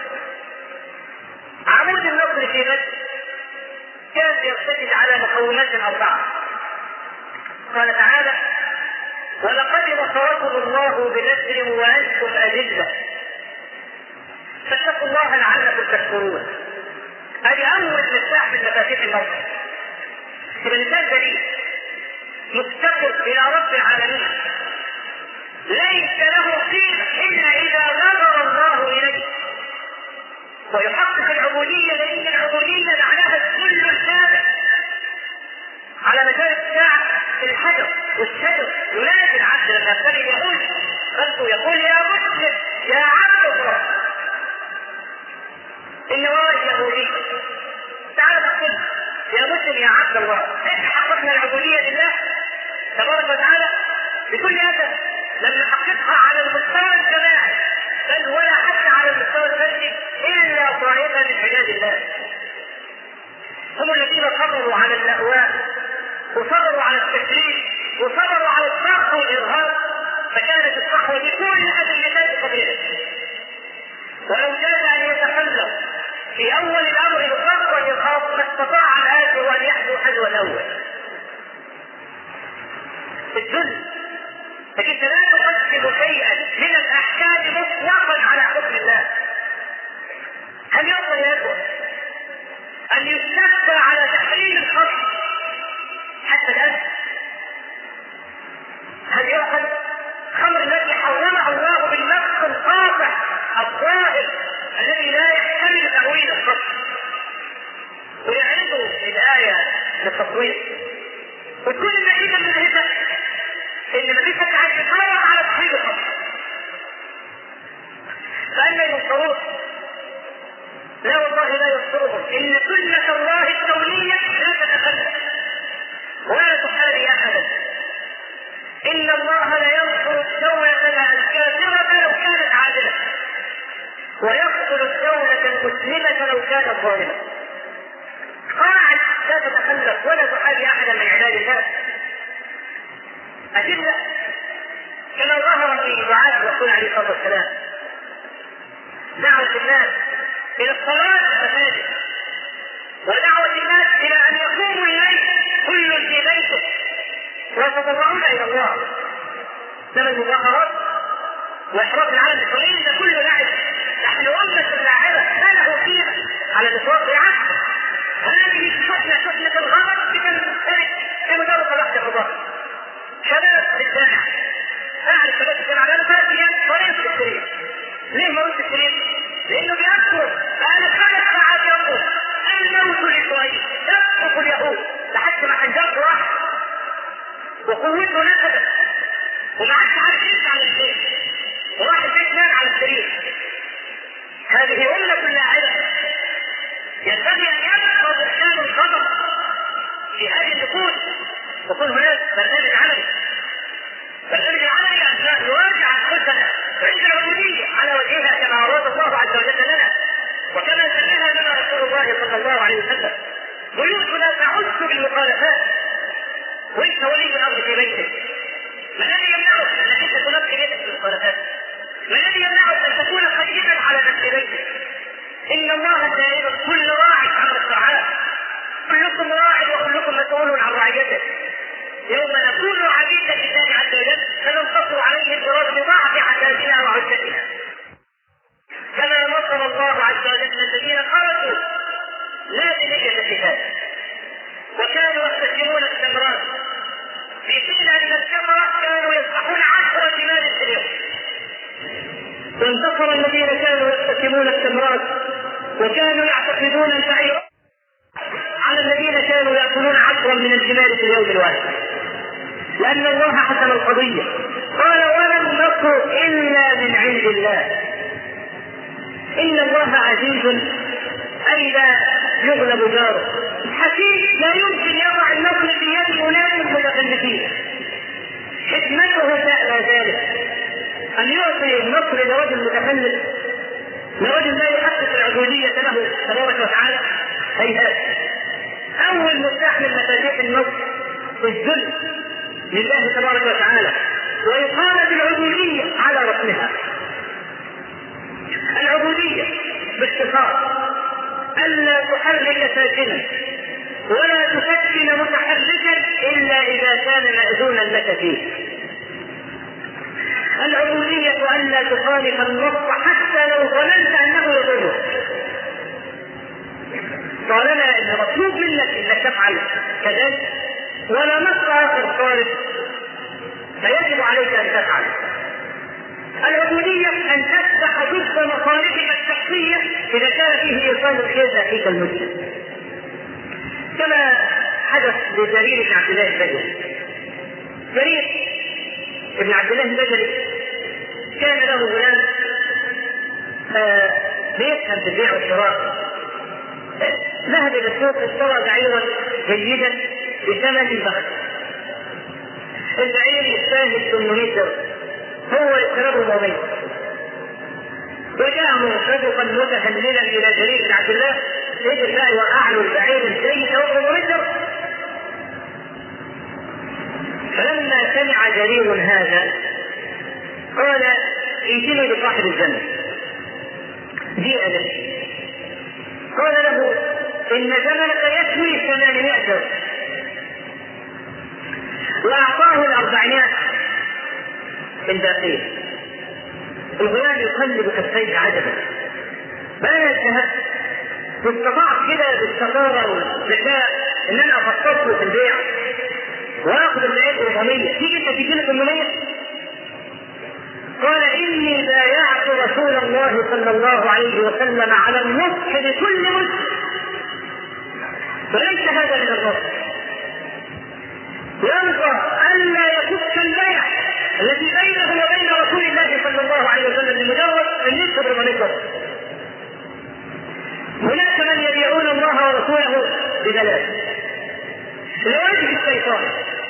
عمود النصر في بدر كان يرتكز على مقومات 4. قال تعالى: ولقد نصركم الله ببدر وأنتم أذلة فاتقوا الله لعلكم تشكرون. هذه أول مفتاح من مفاتيح النصر. الإنسان دليل مفتقر إلى رب العالمين ليس له قيمة إلا إذا نظر الله إليه ويحقق العبودية، لأن العبودية معناها الذل الكامل. على مجال الساعة الحجر والشجر ينادي العبد لما يبتدي يقول يا مسلم يا عبد الله إن وراء اليهودي. تعال نقول يا مسلم يا عبد الله. إحنا حققنا العبودية لله تبارك وتعالى بكل أسف لم نحققها على المستوى الجماعي بل ولا حتى على المستوى الفردي إلا طائفة من عباد الله هم الذين صبروا على الأهواء وصبروا على التكليف وصبروا على الضغط والإرهاب، فكانت الصحوة بكل أدلة قبيلة. ولو جاز أن يتخلف في أول الأمر بالضغط والإرهاب ما استطاع الآخر أن يحذو حذو الأول. الذل لكن لا تقدم شيئا من الأحكام مطلقا على حكم الله. هل يقدر يا إخوة أن يستكبر على تحريم الخمر حتى الآن؟ هل يؤخذ خمر التي حرمها الله بالنص القاطع الظاهر الذي لا يحتمل تأويل الخمر ويعرض الآية للتصوير وكل النتيجة من هذا إن مفيش حد عايز يتفرج على تحريم الخمر؟ فأنا ينصرون؟ لا والله لا ينصرهم. إن سنة الله الكونية لا تتخلف ولا تحاري أحدا. إن الله لا ينصر الدولة الكافرة لو كانت عادلة ويقتل الدولة المسلمة لو كانت ظالمة. قاعد لا تتخلف ولا تحاري أحدا من عباد الله. أدلة كما ظهر في دعاء الرسول عليه الصلاة والسلام دعوة الناس إلى الصلاة في المساجد ودعوة الناس إلى أن يقوموا الليل كل في بيته ويتضرعون إلى الله. لما المظاهرات وإحراق العالم الصغير ده كله لعب. نحن أمة لاعبة ما له قيمة على الإطلاق بالعكس. هذه شحنة الغرض بتنفرد في مدار صلاة الرضا. شباب في الجامعة أعرف شباب في الجامعة لأنه 3 أيام صلين في السرير. ليه ما قلت السرير؟ لأنه بيذكر بقى 5 ساعات يقول الموت لشوية يسقط اليهود لحد ما حنجرته راح وقوته نفذت وما عادش عارف يمشي على البيت وراح البيت نام على السرير. هذه أمة لاعبة ينبغي أن يبقى برهان الخطر في هذه النفوس ويكون هناك برنامج عملي. برنامج العملي أن يراجع أنفسنا عند العبودية على وجهها كما أراد الله عز وجل لنا وكما سنها لنا رسول الله صلى الله عليه وسلم. بيوتنا تعز بالمخالفات وانت ولي الامر في بيتك. ما الذي يمنعك انك انت تنقي بيتك بالمخالفات؟ ما الذي يمنعك ان تكون قيما على نفس بيتك؟ ان الله سائل كل راع عن الرعاة، كلكم راع وكلكم مسؤول عن رعيته. يوم نكون عبيدا لله عز وجل فننتصر عليهم برغم ضعف عتادنا وعزتنا. كما نصر الله عز وجل الذين خرجوا لا بنية الكتاب وكانوا يستثمرون الثمرات في حين ان الثمرات كانوا يصبحون 10 جمال في اليوم. وانتصر الذين كانوا يستثمرون الثمرات وكانوا يعتقدون البعير على الذين كانوا يأكلون 10 من الجمال في اليوم الواحد، لأن الله حسم القضية. قال ولا النصر إلا من عند الله. إن الله عزيز أي لا يغلب جاره، حكيم لا يمكن يضع النصر في يد أناس متخلفين. حكمته تأتى ذلك أن يعطي النصر لرجل متخلف، لرجل لا يحقق العبودية له تبارك وتعالى. هيهات أول مفتاح من مفاتيح النصر الذل لله تبارك وتعالى وإقامة العبودية على رسمها. العبودية باختصار ألا تحرك ساكنا ولا تسكن متحركا إلا إذا كان مأذونا لك فيه. العبودية ألا تخالف النص حتى لو ظننت أنه يضرك، طالما أن مطلوب منك أنك تفعل كذلك ولا نص آخر صارف فيجب عليك أن تفعل. العبودية أن تفتح ضد مصالحك الشخصية إذا كان فيه إيصال الخير لأخيك المسلم، كما حدث لجرير بن عبد الله البجلي. جرير بن عبد الله البجلي كان له غلام بيفهم في البيع والشراء، ذهب إلى السوق اشترى بعيرا جيدا بثمن بخس. البعير يستاهل 800 درهم، هو اشتراه 400. وجاء منصدقا متهللا الى جرير بن عبد الله يجب لا يوقع له البعير الجيد او 400 درهم. فلما سمع جرير هذا قال ائتني بصاحب الجنة. جيء به قال له ان جملك يسوي 800 درهم، واعطاه 400 الباقين. الغلام يقلب كفيه عجبا، فانا اجتهدت واستطعت كده بالشطاره والذكاء ان انا افكرت له في البيع واخذ البيع 400، تيجي انت تجيب 800. قال اني بايعت رسول الله صلى الله عليه وسلم على النصح لكل مسلم، وليس هذا من النصح. يرضى الا يفك البيع الذي بينه وبين رسول الله صلى الله عليه وسلم بمجرد ان يكتب ونكتب. هناك من يبيعون الله ورسوله ببلاش لوجه الشيطان،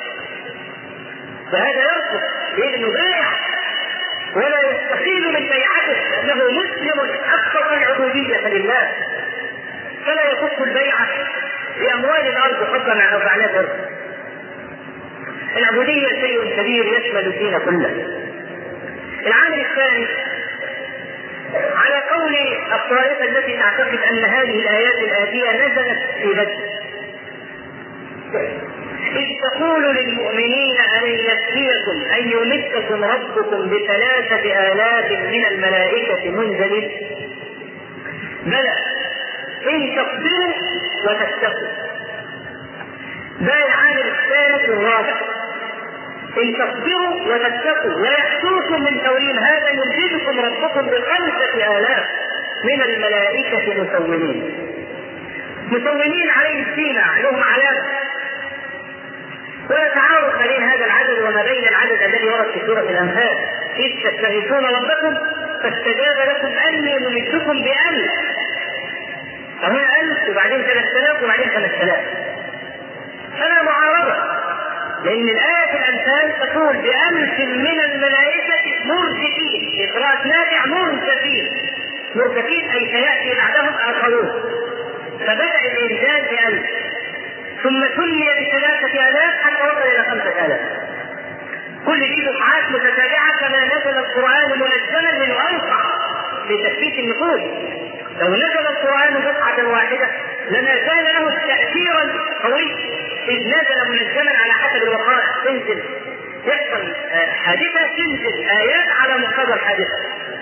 فهذا يرفض لانه بايع ولا يستقيل من بيعته انه مسلم حقق العبوديه لله، فلا يفك البيعه باموال الارض فضلا عن 400 درهم. العبودية شيء كبير يشمل الدين كله. العامل الثاني على قول الطائفة التي تعتقد أن هذه الآيات الآتية نزلت في بدر، إذ تقول للمؤمنين ألن يكفيكم أن يمدكم ربكم ب3,000 من الملائكة منزلين، بلى إن تصبروا وتتقوا. ده العامل الثالث الرابع، إن تصبروا وتتقوا ويحسوكم من توريم هذا يمددكم ربكم ب5,000 من الملائكة مسومين عليه السينة، لهم علامة ويتعارف عليه هذا العدد وما بين العدد الذي ورد في سورة الأنفال، إذ تستغيثون ربكم فاستجاب لكم أني ممدكم ب1000، فهنا 1000 وبعدين 3000 وبعدين 5000. فلا معارضة، لأن الآية في الأمثال تقول ب1000 من الملائكة مرتفين، إقراء نافع مرتفين أي سيأتي بعدهم آخرون، فبدأ الإنسان ب1000 ثم سمي ب3,000 حتى وصل إلى 5,000. كل دي دفعات متتابعة كما نزل القرآن منجما من أوسع لتثبيت النفوذ. لو نزل القرآن دفعة واحدة لما كان له تأثيرا قوي، إذ نزل منجما على حسب الوقائع، تنزل يحصل حادثة تنزل آيات على مقتضى الحادثة.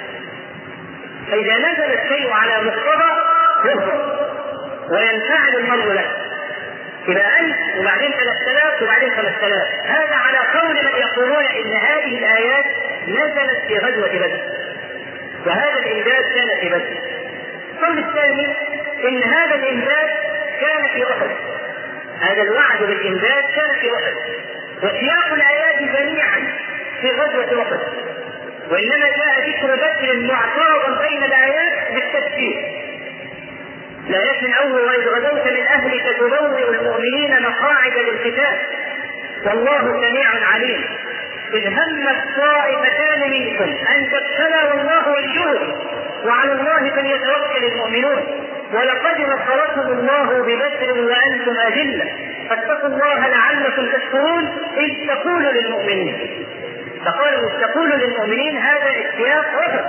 فإذا نزل الشيء على مقتضى يهرب وينفعل المرء له، إلى 1000 وبعدين 3000 وبعدين 5000. هذا على قول من يقولون إن هذه الآيات نزلت في غزوة بدر، وهذا الإمداد كان في بدر. القول الثاني إن هذا الإمداد كان في أحد، هذا الوعد بالإمداد كان في أحد، وسياق الآيات جميعا في غزوة أحد، وإنما جاء ذكر بدر معترضا بين الآيات بالتفسير. الآيات من أول وإذ غدوت من أهلك تبوئ المؤمنين مقاعد للقتال والله سميع عليم، إذ همت طائفتان منكم أن تبتلى والله وليهم وعلى الله فليتوكل المؤمنون. ولقد نصركم الله ببدر وأنتم أذلة فاتقوا الله لعلكم تشكرون إذ تقولوا للمؤمنين. فقالوا إذ تقولوا للمؤمنين هذا السياق وجب،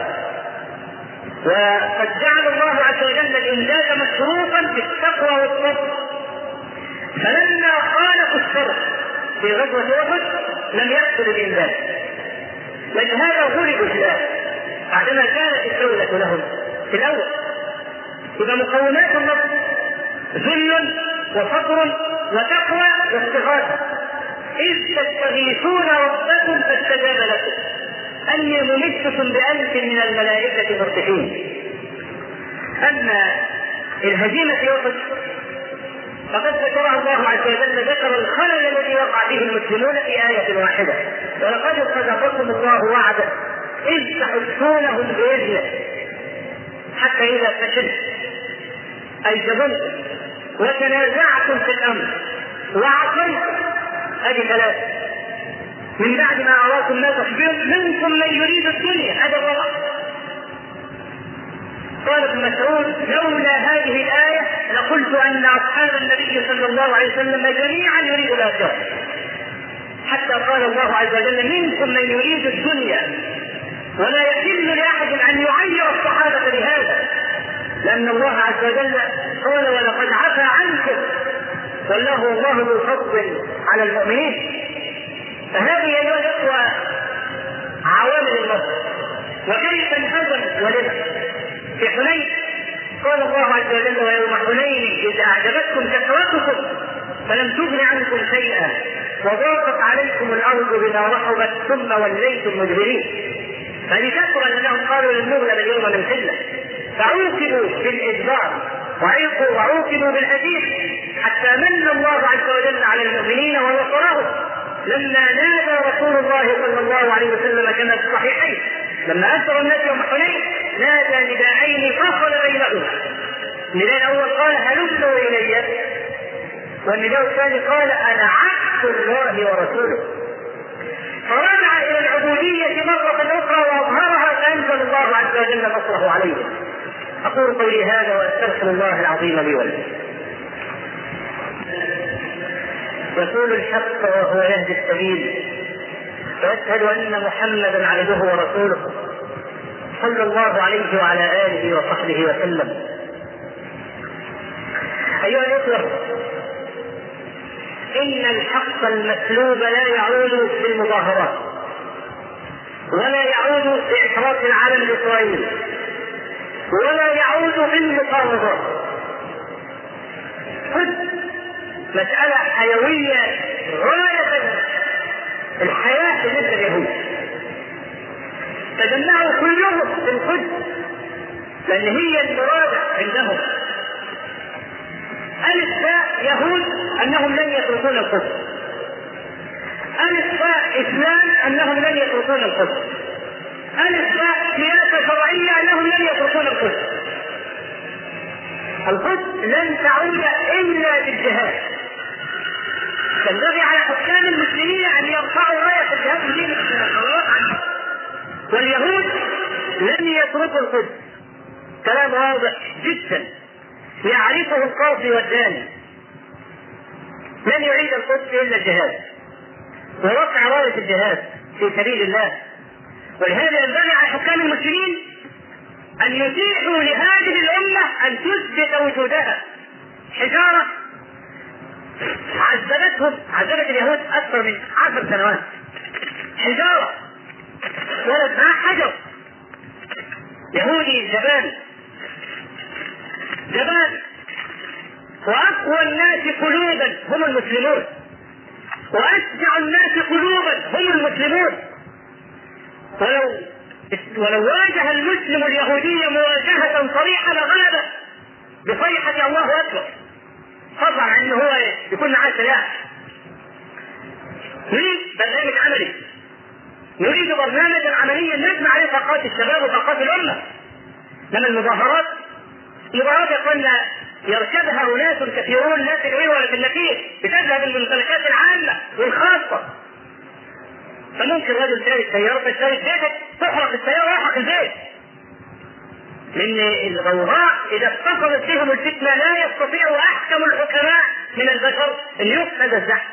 وقد جعل الله عز وجل الإمداد مشروطا بالتقوى والصبر. فلما خالفوا الشرع في غزوة أحد لم يحصل الإمداد، ولهذا غلبوا الآن بعدما كانت الدولة لهم في الأول. إذا مقومات النصر ذل وفقر وتقوى واستغاثة. إذ تستغيثون ربكم فاستجاب لكم أني ممدكم بألف من الملائكة مردفين. أما الهزيمة في أحد فقد ذكرها الله عز وجل، ذكر الخلل الذي وقع به المسلمون في آية واحدة: ولقد صدقكم الله وعده إذ تحسونهم بإذنه حتى إذا فشلتم أي جبنتم وتنازعتم في الأمر وعصيتم، هذه ثلاثة، من بعد ما أراكم ما تحبون منكم من يريد الدنيا، هذا الرابع. قال ابن مسعود: لولا هذه الآية لقلت أن أصحاب النبي صلى الله عليه وسلم جميعا يريد الآخرة، حتى قال الله عز وجل: منكم من يريد الدنيا. ولا يحل لأحد أن يعير الصحابة بهذا، لأن الله عز وجل قال: ولقد عفا عنكم والله ذو فضل على المؤمنين. فهذه أيها الأخوة عوامل النصر. وكيف انهزم ولد في حنين؟ قال الله عز وجل: ويوم حنين إذ أعجبتكم كثرتكم فلم تغن عنكم شيئا وضاقت عليكم الأرض بما رحبت ثم وليتم مدبرين. فلكثر أنهم قالوا لن نغلب اليوم من قلة، فعوقبوا بالإجبار وعوقبوا بالهزيمة، حتى من الله عز وجل على المؤمنين ونصرهم لما نادى رسول الله صلى الله عليه وسلم كما في الصحيحين، لما أسر الناس يوم حنين نادى نداءين فصل بينهما. النداء الأول قال: هلموا إلي، والنداء الثاني قال: أنا عبد الله ورسوله. فرجع إلى العبودية مرة أخرى وأظهرها، فأنزل الله عز وجل نصره عليه. أقول قولي هذا وأستغفر الله العظيم لي ولكم. يقول الحق وهو يهدي السبيل، وأشهد أن محمدا عبده ورسوله صلى الله عليه وعلى آله وصحبه وسلم. أيها الأخوة، إن الحق المسلوب لا يعود بالمظاهرات ولا يعود بإحراق العلم الإسرائيلي ولا يعود بالمفاوضات. مسألة حيوية غاية الحياة بالنسبة لليهود. تجمعوا كلهم في القدس لأن هي المرادة عندهم. ألف باء يهود أنهم لن يتركون القدس، ألف باء إسلام أنهم لن يتركون القدس، ألف باء سياسة شرعية أنهم لن يتركون القدس. القدس لن تعود إلا بالجهاد. ينبغي على حكام المسلمين أن يرفعوا راية الجهاد في دين الله، واليهود لن يتركوا القدس. كلام واضح جدا يعرفه القاضي والداني. لن يعيد القدس إلا الجهاد ورفع راية الجهاد في سبيل الله. ولهذا ينبغي على حكام المسلمين أن يتيحوا لهذه الأمة أن تثبت وجودها. حجارة عذبت اليهود أكثر من 10 سنوات. حجارة، ولد معاه حجر، يهودي جبان. وأقوى الناس قلوبا هم المسلمون، وأشجع الناس قلوبا هم المسلمون. ولو واجه المسلم اليهودي مواجهة صريحة لغلبه بصيحة الله أكبر، فضلا عن أنه هو يكون معاه سلاح. نريد برنامج عملي، نريد برنامجا عمليا نجمع عليه طاقات الشباب وطاقات الأمة. لما المظاهرات يقولنا يركبها أناس كثيرون لا تدعيه ولا تلقيه، بتذهب الممتلكات العامة والخاصة. فممكن رجل شاري السيارة تشتري بيتك، تحرق السيارة ويحرق البيت. من الغوغاء إذا اتصلت بهم الفتنة لا يستطيع أحكم الحكماء من البشر أن يفسد الزحف.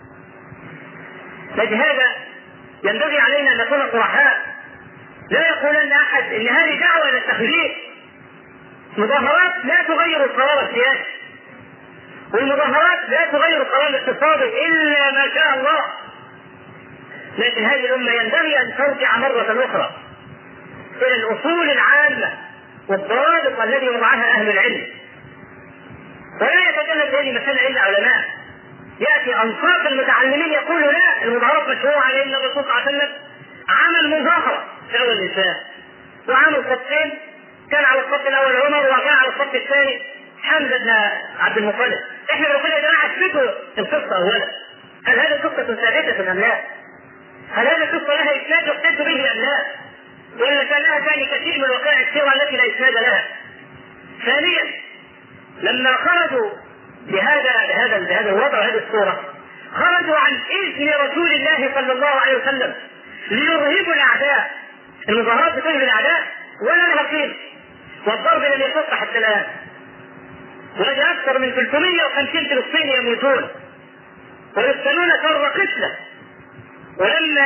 لهذا ينبغي علينا أن نكون صرحاء، لا يقولن أحد إن هذه دعوة إلى التخريب. مظاهرات لا تغير القرار السياسي، والمظاهرات لا تغير القرار الاقتصادي إلا ما شاء الله. لكن هذه الأمة ينبغي أن ترجع مرة أخرى إلى الأصول العامة والضوابط الذي وضعها أهل العلم، ولا يتكلم في هذه المسألة إلا علماء. يأتي أنصاف المتعلمين يقولوا لا، المظاهرات مشروعة لأن الرسول صلى الله عليه وسلم عمل مظاهرة في أول الإسلام، وعمل خطين، كان على الخط الأول عمر وكان على الخط الثاني حمزة بن عبد المطلب. إحنا لو كنا يا جماعة اثبتوا القصة أولا، هل هذه قصة ثابتة أم لا؟ هل هذه القصة لها إسناد يحتج به أم لا؟ ولا كان لها ثاني كثير من الوقائع السيرة التي لا إسناد لها؟ ثانيا، لما خرجوا بهذا الوضع وهذه الصورة، خرجوا عن إذن رسول الله صلى الله عليه وسلم ليرهبوا الأعداء. المظاهرات بترهب الأعداء ولا لها قيمة، والضرب لم يصح حتى الآن، وجاء أكثر من 350 فلسطيني يموتون ويقتلون شر قتلة. ولما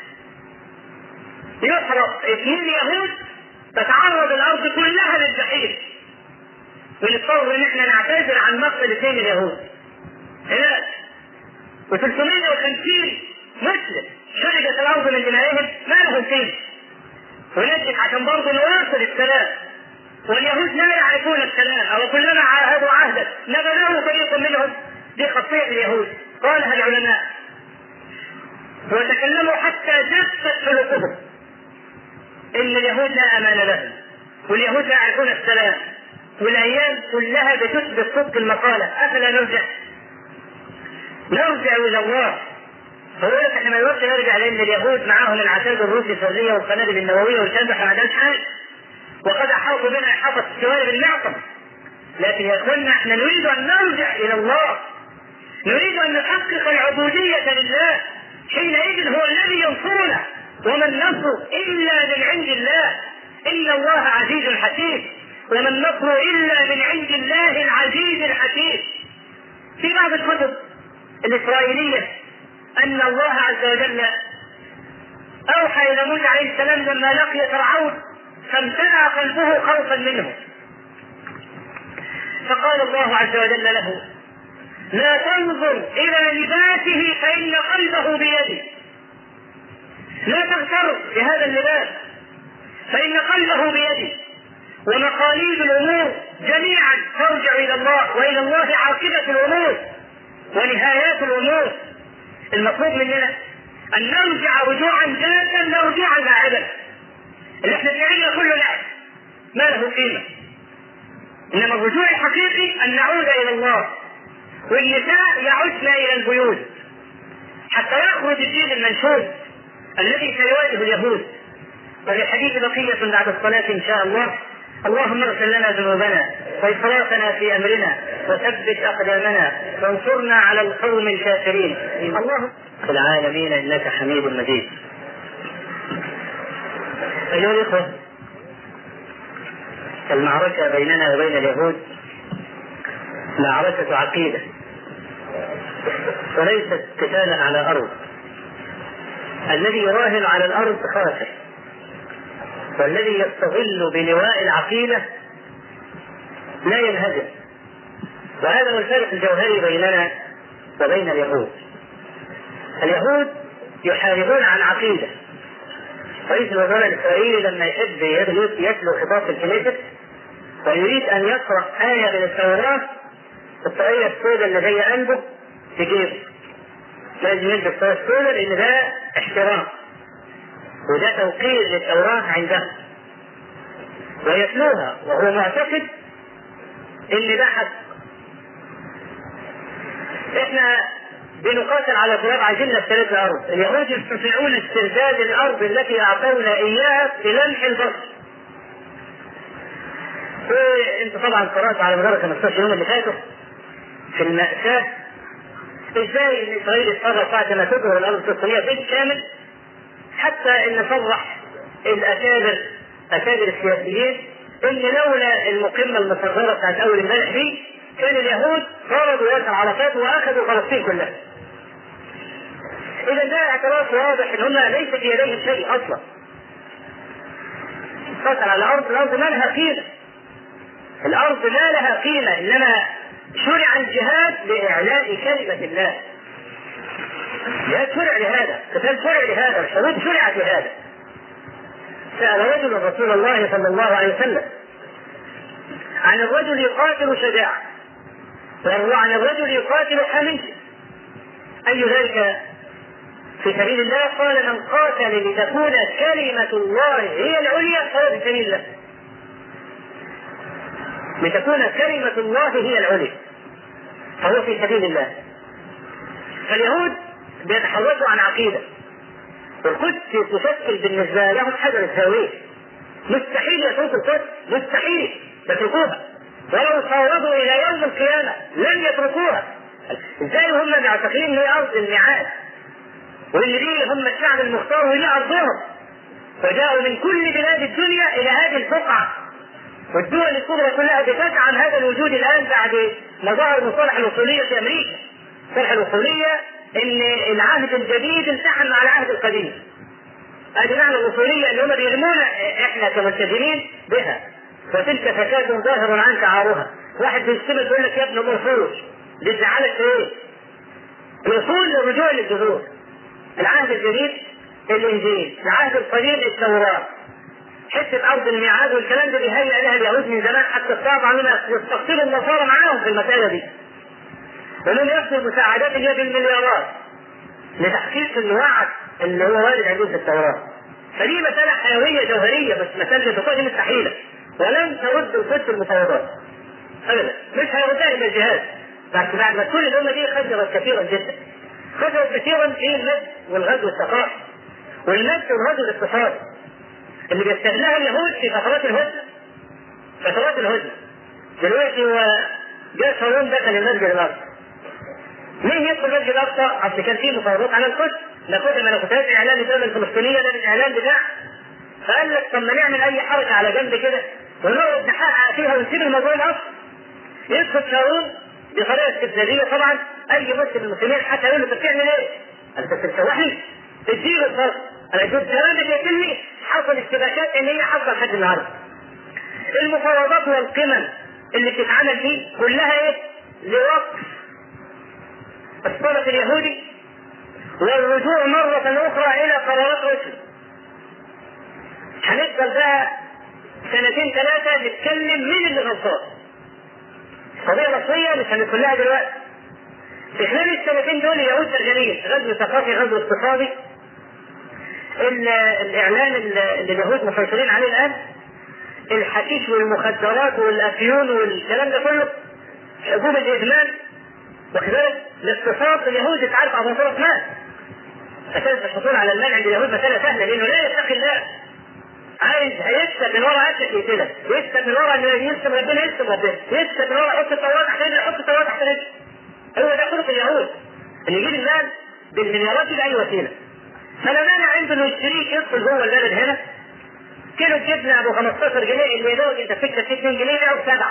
يحرق 2 يهود تتعرض الأرض كلها للجحيم، ونضطر ان احنا نعتذر عن مقتل 2 اليهود هناك، و350 مسلم شربت الارض من دمائهم ما لهم فيه. ونجد عشان برضه نواصل السلام، واليهود لا يعرفون السلام، او كلما عاهدوا عهدا نبذوه فريق منهم. دي خطية اليهود قالها العلماء، وتكلموا حتى جفت حلقهم ان اليهود لا امان لهم، واليهود لا يعرفون السلام، والايام كلها بتثبت صدق المقالة. افلا نرجع الى الله؟ فقول لك احنا ما نقدرش نرجع لان اليهود معاهم العتاد الروسي السريه والقنابل النوويه والشمس ما عندهاش حاجه، وقد احاطوا بنا احاطه السواري بالمعصم. لكن يا اخوانا احنا نريد ان نرجع الى الله، نريد ان نحقق العبوديه لله. حينئذ هو الذي ينصرنا، وما النصر الا من عند الله، ان الله عزيز حكيم، وما النصر الا من عند الله العزيز الحكيم. في بعض الكتب الاسرائيليه ان الله عز وجل اوحى الى موسى عليه السلام لما لقي فرعون فامتنع قلبه خوفا منه، فقال الله عز وجل له: لا تنظر الى لباسه فان قلبه بيده، لا تغتر بهذا اللباس فان قلبه بيده، ومقاليد الامور جميعا ترجع الى الله، والى الله عاقبه الامور ونهايات الامور. المطلوب مننا ان نرجع رجوعا جادا لا رجوعا لاعبا. اللي احنا بنعمله كله لعب ما له قيمه، انما الرجوع الحقيقي ان نعود الى الله، والنساء يعودن الى البيوت حتى يخرج الدين المنشود الذي سيواجه اليهود. وللحديث بقيه بعد الصلاه ان شاء الله. اللهم اغفر لنا ذنوبنا وإسرافنا في أمرنا وثبت أقدامنا وانصرنا على القوم الكافرين. اللهم في العالمين إنك حميد مجيد. أيها الإخوة، المعركة بيننا وبين اليهود معركة عقيدة وليست قتالا على أرض. الذي يراهن على الأرض خاسر، والذي يستظل بلواء العقيدة لا ينهزم. وهذا هو الفرق الجوهري بيننا وبين اليهود. اليهود يحاربون عن عقيدة. رئيس الوزراء الإسرائيلي لما يحب يتلو خطاب الكنيسة ويريد أن يقرأ آية من التوراة، الطاقية السوداء اللي جاية عنده تجيب، لازم يلبس الطاقية السوداء لأن ده احترام وده توقير للتوراة عنده، ويتلوها وهو معتقد ان ده حق. احنا بنقاتل على تراب عايزين نسترد الارض. اليهود يستطيعون استرداد الارض التي اعطونا اياها بلمح البصر. وانت طبعا قرأت على مدار 15 يوم اللي فاتوا في المأساة ازاي ان اسرائيل اتصرف بعد ما تظهر الارض الفلسطينية بالكامل، حتى ان صرح اكابر السياسيين ان لولا المقمه المصغره بتاعت اول امبارح دي كان اليهود فرضوا ياسر عرفات واخذوا فلسطين كلها. اذا ده اعتراف واضح ان هم ليس في يديهم شيء اصلا. قتل على الارض ما لها قيمه. الارض ما لها قيمه، انما شرع الجهاد لاعلاء كلمه الله. الجهاد شرع لهذا، القتال شرع لهذا، الحروب شرعت لهذا. سأل رجل رسول الله صلى الله عليه وسلم عن الرجل يقاتل شجاعة، وعن الرجل يقاتل حمية، أي ذلك في سبيل الله؟ قال من قاتل لتكون كلمة الله هي العليا فهو في سبيل الله. لتكون كلمة الله هي العليا فهو في سبيل الله. فاليهود بيتحركوا عن عقيدة، والقدس تشكل بالنسبة لهم حجر الزاوية، مستحيل يتركوا القدس، مستحيل يتركوها، ولو صاروا إلى يوم القيامة لن يتركوها. ازاي هم معتقدين ان هي أرض الميعاد، وان دي هم الشعب المختار وهي أرضهم، وجاءوا من كل بلاد الدنيا إلى هذه البقعة، والدول الكبرى كلها بتدعم هذا الوجود الآن بعد ما ظهر مصطلح الوصولية في أمريكا. مصطلح الوصولية ان العهد الجديد التحم مع العهد القديم. هذه معنى الوصولية اللي هم بيرمونا احنا كملتزمين بها، وتلك فساد ظاهر عنك عارها. واحد بيشتمل يقول لك يا ابن الأصول، بيزعلك ايه؟ الأصول للرجوع للجذور. العهد الجديد الإنجيل، العهد القديم التوراة. حتة أرض الميعاد والكلام ده بيهيئ لها اليهود من زمان، حتى استطاعوا عنهم يستقطبوا النصارى معاهم في المسألة دي. ولم يأخذوا مساعدات اليد بالمليارات لتحقيق الوعد اللي هو وارد عندهم في التوراة. فدي مسألة حيوية جوهرية، بس مسألة تكون مستحيلة، ولن ترد القدس المفاوضات أبدا، مش هيردها إلى الجهاد. بعد ما كل الأمة دي خسرت كثيرا جدا، خسرت كثيرا في المد والغزو الثقافي والمد والغزو الاقتصادي اللي بيستغلها اليهود في فترات الهدنة. فترات الهدنة دلوقتي هو جاء صالون دخل المسجد الأقصى. ليه يدخل المسجد الأقصى؟ أصل كان فيه مفاوضات على القدس، لابد من نقطات إعلان الدولة الفلسطينية ده الإعلان بتاعه. فقال لك طب ما نعمل أي حركة على جنب كده ونقعد نحقق فيها ونسيب الموضوع الأصل. يدخل صالون بطريقة استفزازية طبعا، أي مسلم من المسلمين حتى يقول له أنت بتعمل إيه؟ أنت بتسوحني؟ اديله الفرق. أنا قلت الكلام ده بيقتلني. حصل اشتباكات إن هي حصل لحد النهارده. المفاوضات والقمم اللي بتتعمل دي كلها إيه؟ لوقف الطرف اليهودي والرجوع مرة أخرى إلى قرارات روسيا. هنفضل بقى سنتين ثلاثة نتكلم مين اللي غلطان. قضية مصرية مش هندخل لها دلوقتي. في خلال السنتين دول اليهود شغالين غزو ثقافي، غزو اقتصادي. الإعلان اللي اليهود مسيطرين عليه الآن، الحشيش والمخدرات والأفيون والكلام ده كله، حبوب الإدمان، وكذلك الاقتصاد. اليهود تعرف أباطرة مال، مسألة الحصول على المال عند اليهود مسألة سهلة، لأنه لا يتقي الله. عايز هيكسب من ورا أكلك يقتلك، يكسب من ورا إنه يكسب ربنا، يكسب ربنا، يكسب من ورا يحط الطوارئ تحت رجله، يحط الطوارئ تحت رجله. هو ده خلق اليهود، إن يجيب المال بالمليارات بأي وسيلة. فلا مانع عنده إنه يشتريك يدخل جوه البلد هنا كيلو جبنة أبو 15 جنيه اللي يدوق أنت فكرة 2 جنيه أو 7.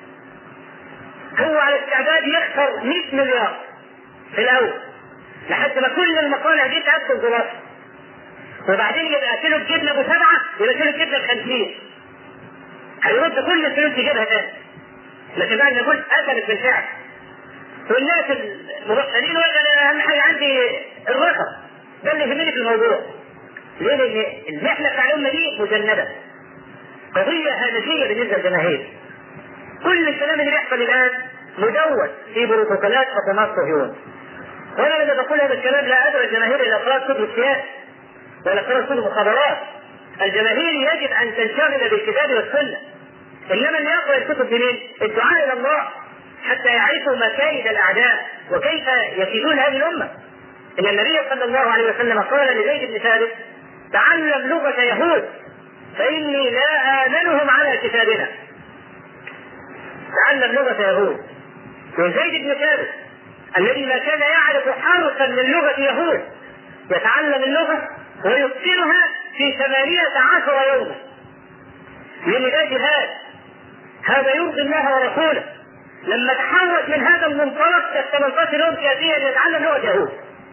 هو على استعداد يخسر 100 مليار في الأول لحد ما كل المصانع دي تأكل ظروفها، وبعدين يبقى كيلو الجبنة ب7 يبقى كيلو الجبنة ب50. هيرد كل الفلوس يجيبها تاني، لكن بعد ما قلت قتلت بالفعل. والناس المبطلين ولا أهم حاجة عندي الرقم، ده اللي يهمني في الموضوع. ليه؟ لأن المحنة بتاع الأمة دي مجندة، قضية هامشية بالنسبة للجماهير. كل الكلام اللي بيحصل الآن مدون في بروتوكولات حكومات صهيون. وأنا لما بقول هذا الكلام لا أدعو الجماهير إلى قراءة كتب السياسة ولا قراءة كتب المخابرات. الجماهير يجب أن تنشغل بالكتاب والسنة، إنما اللي يقرأ الكتب دي الدعاء إلى الله حتى يعرفوا مكايد الأعداء وكيف يكيدون هذه الأمة. إن النبي صلى الله عليه وسلم قال لزيد بن ثابت: تعلم لغة يهود فإني لا آمنهم على كتابنا. تعلم لغة يهود. وزيد بن ثابت الذي ما كان يعرف حرفا من لغة يهود يتعلم اللغة ويتقنها في 18 يوما. لأن ده جهاد، هذا يرضي الله ورسوله. لما تحرك من هذا المنطلق كان 18 يوم كافيا يتعلم لغة يهود.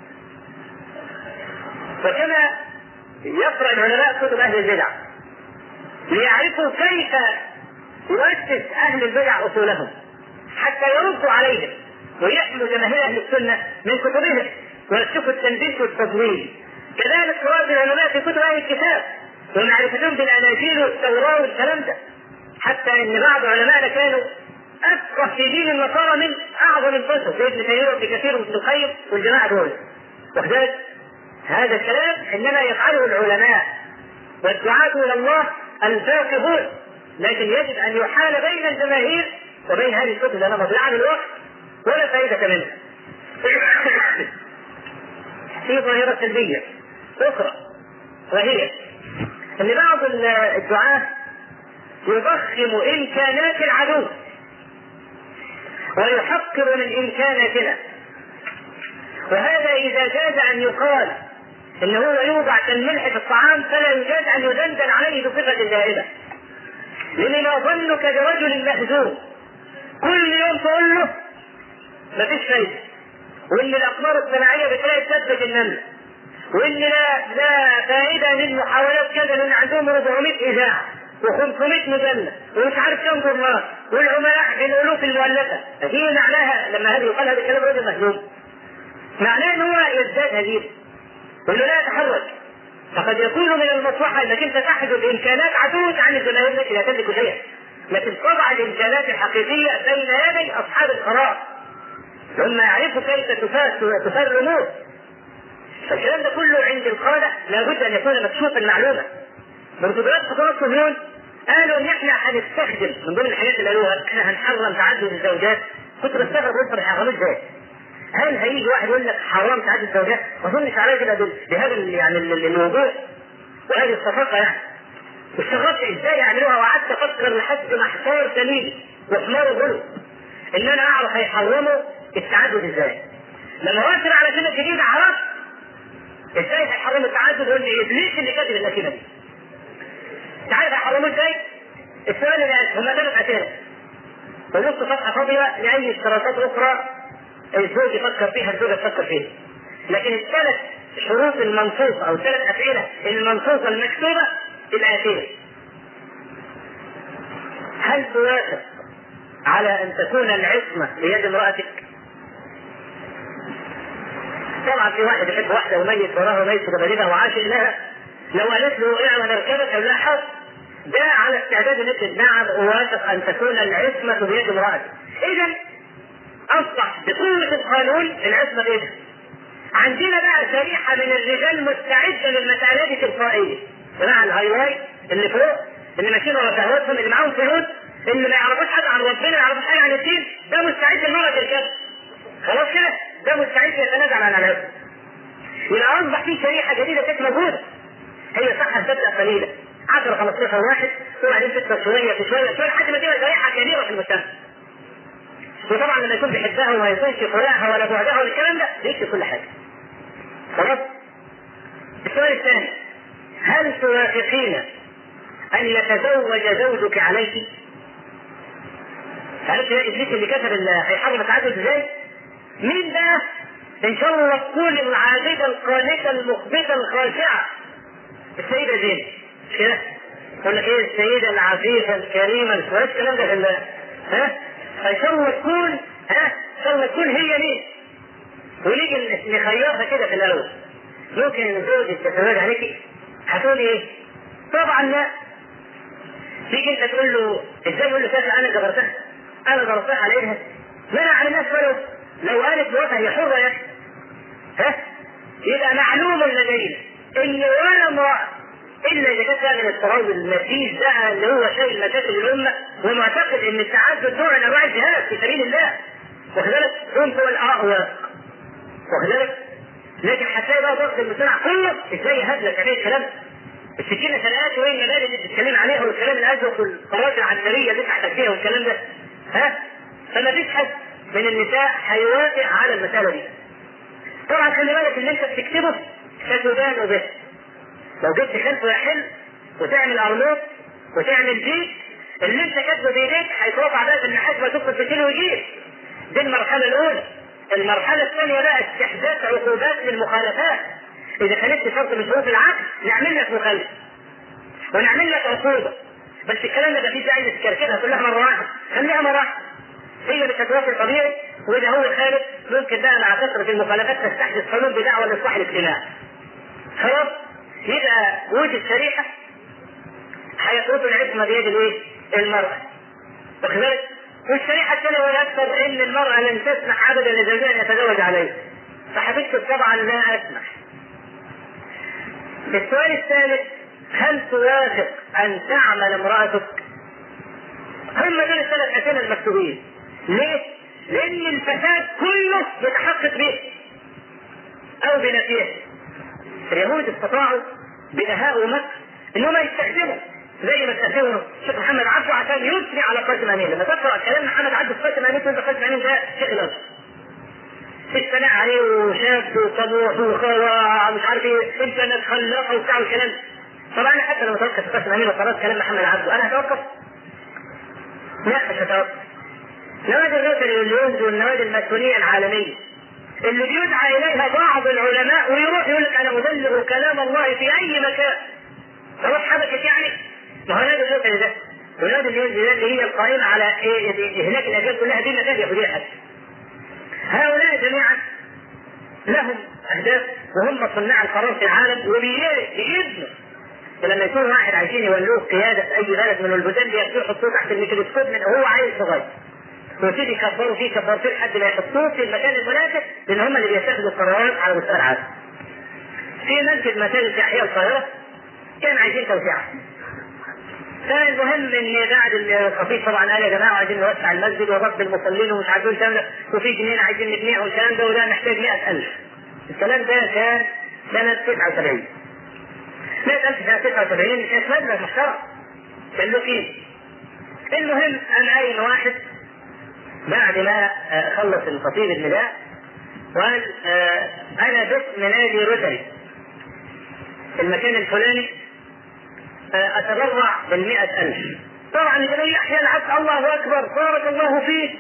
وكما يقرأ العلماء كتب أهل البدع ليعرفوا كيف يؤسس أهل البدع أصولهم حتى يردوا عليهم ويحملوا جماهير أهل السنة من كتبهم ويكشفوا التنبيه والتضليل. كذلك قراءة العلماء في كتب أهل الكتاب ومعرفتهم بالأناجيل والتوراة والكلام ده، حتى إن بعض علمائنا كانوا أفقه في دين النصارى من أعظم البشر زي ابن تيمية وابن كثير وابن القيم والجماعة دول. وكذلك هذا الكلام إنما يفعله العلماء والدعاة إلى الله الفاقهون، لكن يجب أن يحال بين الجماهير وبين هذه الكتب لأنها مضيعة للوقت ولا فائدة منها. في ظاهرة سلبية أخرى، وهي أن بعض الدعاة يضخم إمكانات العدو ويحقر من إمكاناتنا، وهذا إذا جاز أن يقال إن هو يوضع كالملح في الطعام فلا يجاز أن يدندن عليه بصفة دائمة. لأن ما ظنك برجل مهزوم كل يوم تقول له مفيش فايدة، وإن الأقمار الصناعية بتلاقي تسبج النمل، وإن لا فائدة من محاولات كذا لأن عندهم 400 إذاعة و500 مجلة ومش عارف كم جرنال والعملاء بالألوف المؤلفة. هي معناها لما هذا يقال هذا الكلام رجل مهزوم معناه ان هو يزداد هزيمة وانه لا يتحرك. فقد يكون من المصلحة انك انت تحدد امكانات عدوك عن الجماهير التي لا تملك شيئا، لكن تضع الامكانات الحقيقية بين يدي اصحاب القرار ثم يعرفوا كيف تفر الامور. فالكلام ده كله عند القادة لابد ان يكون مكشوف المعلومة. مرتبات خطوات الصهيون قالوا ان احنا هنستخدم من ضمن الحاجات اللي قالوها احنا هنحرم تعدد الزوجات. كنت بستغرب قلت هيحرموا ازاي؟ هل هيجي واحد يقول لك حرام تعدد الزوجات؟ ما اظنش عليه كده بهذا يعني الوضوح وهذه الصفقه يعني. استغربت ازاي يعملوها وقعدت افكر لحد ما احتار سليم وحمار غلو ان انا اعرف هيحرموا التعدد ازاي. لما وصل على كلمه جديده عرفت ازاي هيحرموا التعدد وان ابليس اللي كاتب الكلمه دي. تعرف هيحرموا ازاي؟ السؤال اللي هم 3 اسئله ونص صفحه فاضيه لاي اشتراطات اخرى الزوج يفكر فيها الزوجة تفكر فيها، لكن ال3 شروط المنصوصة أو 3 أسئلة المنصوصة المكتوبة الآتية: هل توافق على أن تكون العصمة بيد امرأتك؟ طبعا في واحد يحب واحدة وميت وراها وميت وبلدها وعاشق لها، لو قالت له ايه وانا اركبك او لا حظ ده على استعداد ان انت نعم اوافق ان تكون العصمة بيد امرأتك. اذا اصبح بقوة القانون العصمة بيدها. عندنا بقى شريحة من الرجال مستعدة للمسألة دي تلقائية، جماعة الهايواي اللي فوق اللي ماشيين ورا شهواتهم اللي معاهم فلوس اللي ما يعرفوش حاجة عن ربنا ما يعرفوش حاجة عن الدين، ده مستعد لمرة الكذب خلاص كده، ده مستعد يتنازل عن العصمة. يبقى اصبح في شريحة جديدة كانت موجودة هي صح تبدأ قليلة 10 15 واحد وبعدين تكتر شوية في شوية لحد ما تبقى شريحة كبيرة في المجتمع. وطبعا لما يكون بيحبها وما يكونش خلاها ولا بعدها ولا الكلام ده يكتب كل حاجة. خلاص. السؤال الثاني: هل توافقين ان يتزوج زوجك عليك؟ عرفت يا ابليس اللي كتب اللي هيحرم التعدد ازاي؟ مين بقى؟ ان شاء الله تكون العابدة القانتة المخبتة الخاشعة السيدة زينب، مش كده؟ يقول لك ايه السيدة العفيفة الكريمة، مش الكلام ده في الله. ان شاء الله تكون ان شاء الله تكون هي مين؟ ونيجي نخيرها كده في الاول. ممكن زوجك تتزوج عليكي؟ هتقول ايه؟ طبعا لا. تيجي انت تقول له ازاي؟ يقول له كذا انا جبرتها انا ضربتها على ايدها منع عن الناس ولو لو قالت بوقتها هي حرة يا يبقى معلوم لدينا ان ولا امرأة الا اذا كانت من التراوي النفيس ده اللي هو شيء مشاكل الامه ومعتقد ان التعدد نوع من انواع الجهاد في سبيل الله، واخد بالك؟ هم هو الاعوق، واخد بالك؟ لكن هتلاقي بقى ضغط المجتمع كله ازاي يهدلك عليه الكلام السكينه ثلاث وين المبادئ اللي بتتكلم عليها والكلام الازرق والقرارات العنتريه اللي تحت فيها والكلام ده فما فيش حد من النساء هيوافق على المساله دي. طبعا خلي بالك اللي انت بتكتبه ستدان به. لو جبت خلفه يحل وتعمل ارنوط وتعمل بيت اللي انت كاتبه بايديك هيترفع بقى في المحاكمه تدخل في سنه ويجيب. دي المرحله الاولى. المرحله الثانيه بقى استحداث عقوبات للمخالفات. اذا خالفت شرط من شروط العقد نعمل لك مخالفه ونعمل لك عقوبه، بس الكلام ده مفيش داعي تكركبها كلها مره واحده، خليها مره واحده. هي بتتوافق طبيعي، واذا هو خالف ممكن بقى مع كثره المخالفات تستحدث قانون بدعوى الاصلاح الاجتماعي. خلاص؟ يبقى وجد شريحه هيفوت العصمه بيد الايه؟ المراه. واخد بالك؟ والشريحه الثانيه والاكثر ان المراه لن تسمح ابدا لزوجها ان يتزوج عليها. فهتكتب طبعا لا اسمح. السؤال الثالث: هل توافق ان تعمل امرأتك؟ هم دول الثلاث اسئله المكتوبين. ليه؟ لان الفساد كله يتحقق به او بنفيه. اليهود استطاعوا بدهاء ومكر انهم يستخدموا زي ما استخدموا الشيخ محمد عبده عشان يثني على قاسم امين. لما تقرا كلام محمد عبده في قاسم امين تقول قاسم امين ده شيخ الازهر. الثناء عليه وشاب وطموح ومش عارف ايه، انت ناس خلاقه وبتاع الكلام. طبعا انا حتى لما توقف في قاسم امين وقرات كلام محمد عبده انا هتوقف؟ لا مش هتوقف. نوادي الروتري واليونز والنوادي الماسونيه العالميه اللي بيدعى اليها بعض العلماء ويروح يقول لك انا مبلغ كلام الله في اي مكان. خلاص حبكت يعني؟ ما هو نادي الروتري ده ونادي اليونز ده اللي هي القائمه على اهلاك الاجيال كلها دي مكان يهوديه حتى. هؤلاء جميعا لهم اهداف وهم صناع القرار في العالم وبيبنوا. ولما يكون واحد عايزين يولوه قياده في اي بلد من البلدان بياخدوه يحطوه تحت الميكروسكوب من هو عيل صغير ويبتدي يكبروا فيه لحد ما يحطوه في المكان المناسب، لان هم اللي بيتخذوا القرارات على مستوى العالم. في مسجد مساجد في احياء القاهره كان عايزين توسعه. فالمهم ان بعد الخطيب طبعا قال يا جماعه عايزين نوسع المسجد وضبط المصلين ومش عارفين تعمل وفي جنين عايزين نبنيه والكلام ده وده محتاج 100,000. الكلام ده كان سنه 79. 100,000 سنه 79 مش مبلغ محترم. كان له فيه. المهم انا عين واحد بعد ما خلص الخطيب النداء وقال انا باسم نادي روتري في المكان الفلاني اتبرع بال100,000. طبعا الجميع احيانا عبد الله اكبر بارك الله فيك.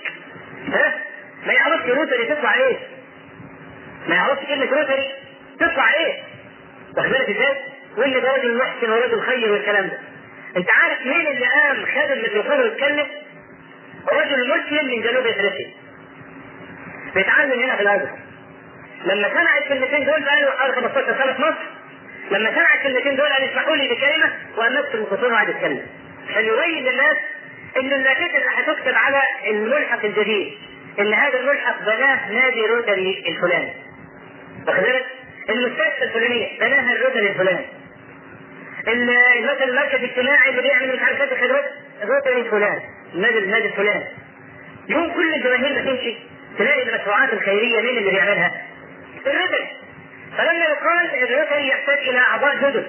ما يعرفش روتري تطلع ايه، ما يعرفش كلمه روتري تطلع ايه. واخد بالك ازاي؟ واللي ده راجل محسن ورجل خير والكلام ده. انت عارف مين اللي قام خد الميكروفون ويتكلم؟ رجل مسلم من جنوب افريقيا بيتعلم هنا في الازهر. لما سمع الكلمتين دول بقى له حوالي 15 سنه في مصر. لما سمع الكلمتين دول قال اسمحوا لي بكلمه وامسك الميكروفون وقعد يتكلم عشان يبين للناس ان النتيجه اللي هتكتب على الملحق الجديد ان هذا الملحق بناه نادي روتري الفلاني. واخد بالك؟ المستشفى الفلانيه بناها الروتري الفلاني. مثلا المركز الاجتماعي اللي بيعمل مش عارف ايه خدمات الروتري الفلاني، النادي الفلاني. يوم كل الجماهير ما تمشي تلاقي المشروعات الخيريه مين اللي بيعملها؟ الروتري. فلما يقال الروتري يحتاج الى اعضاء جدد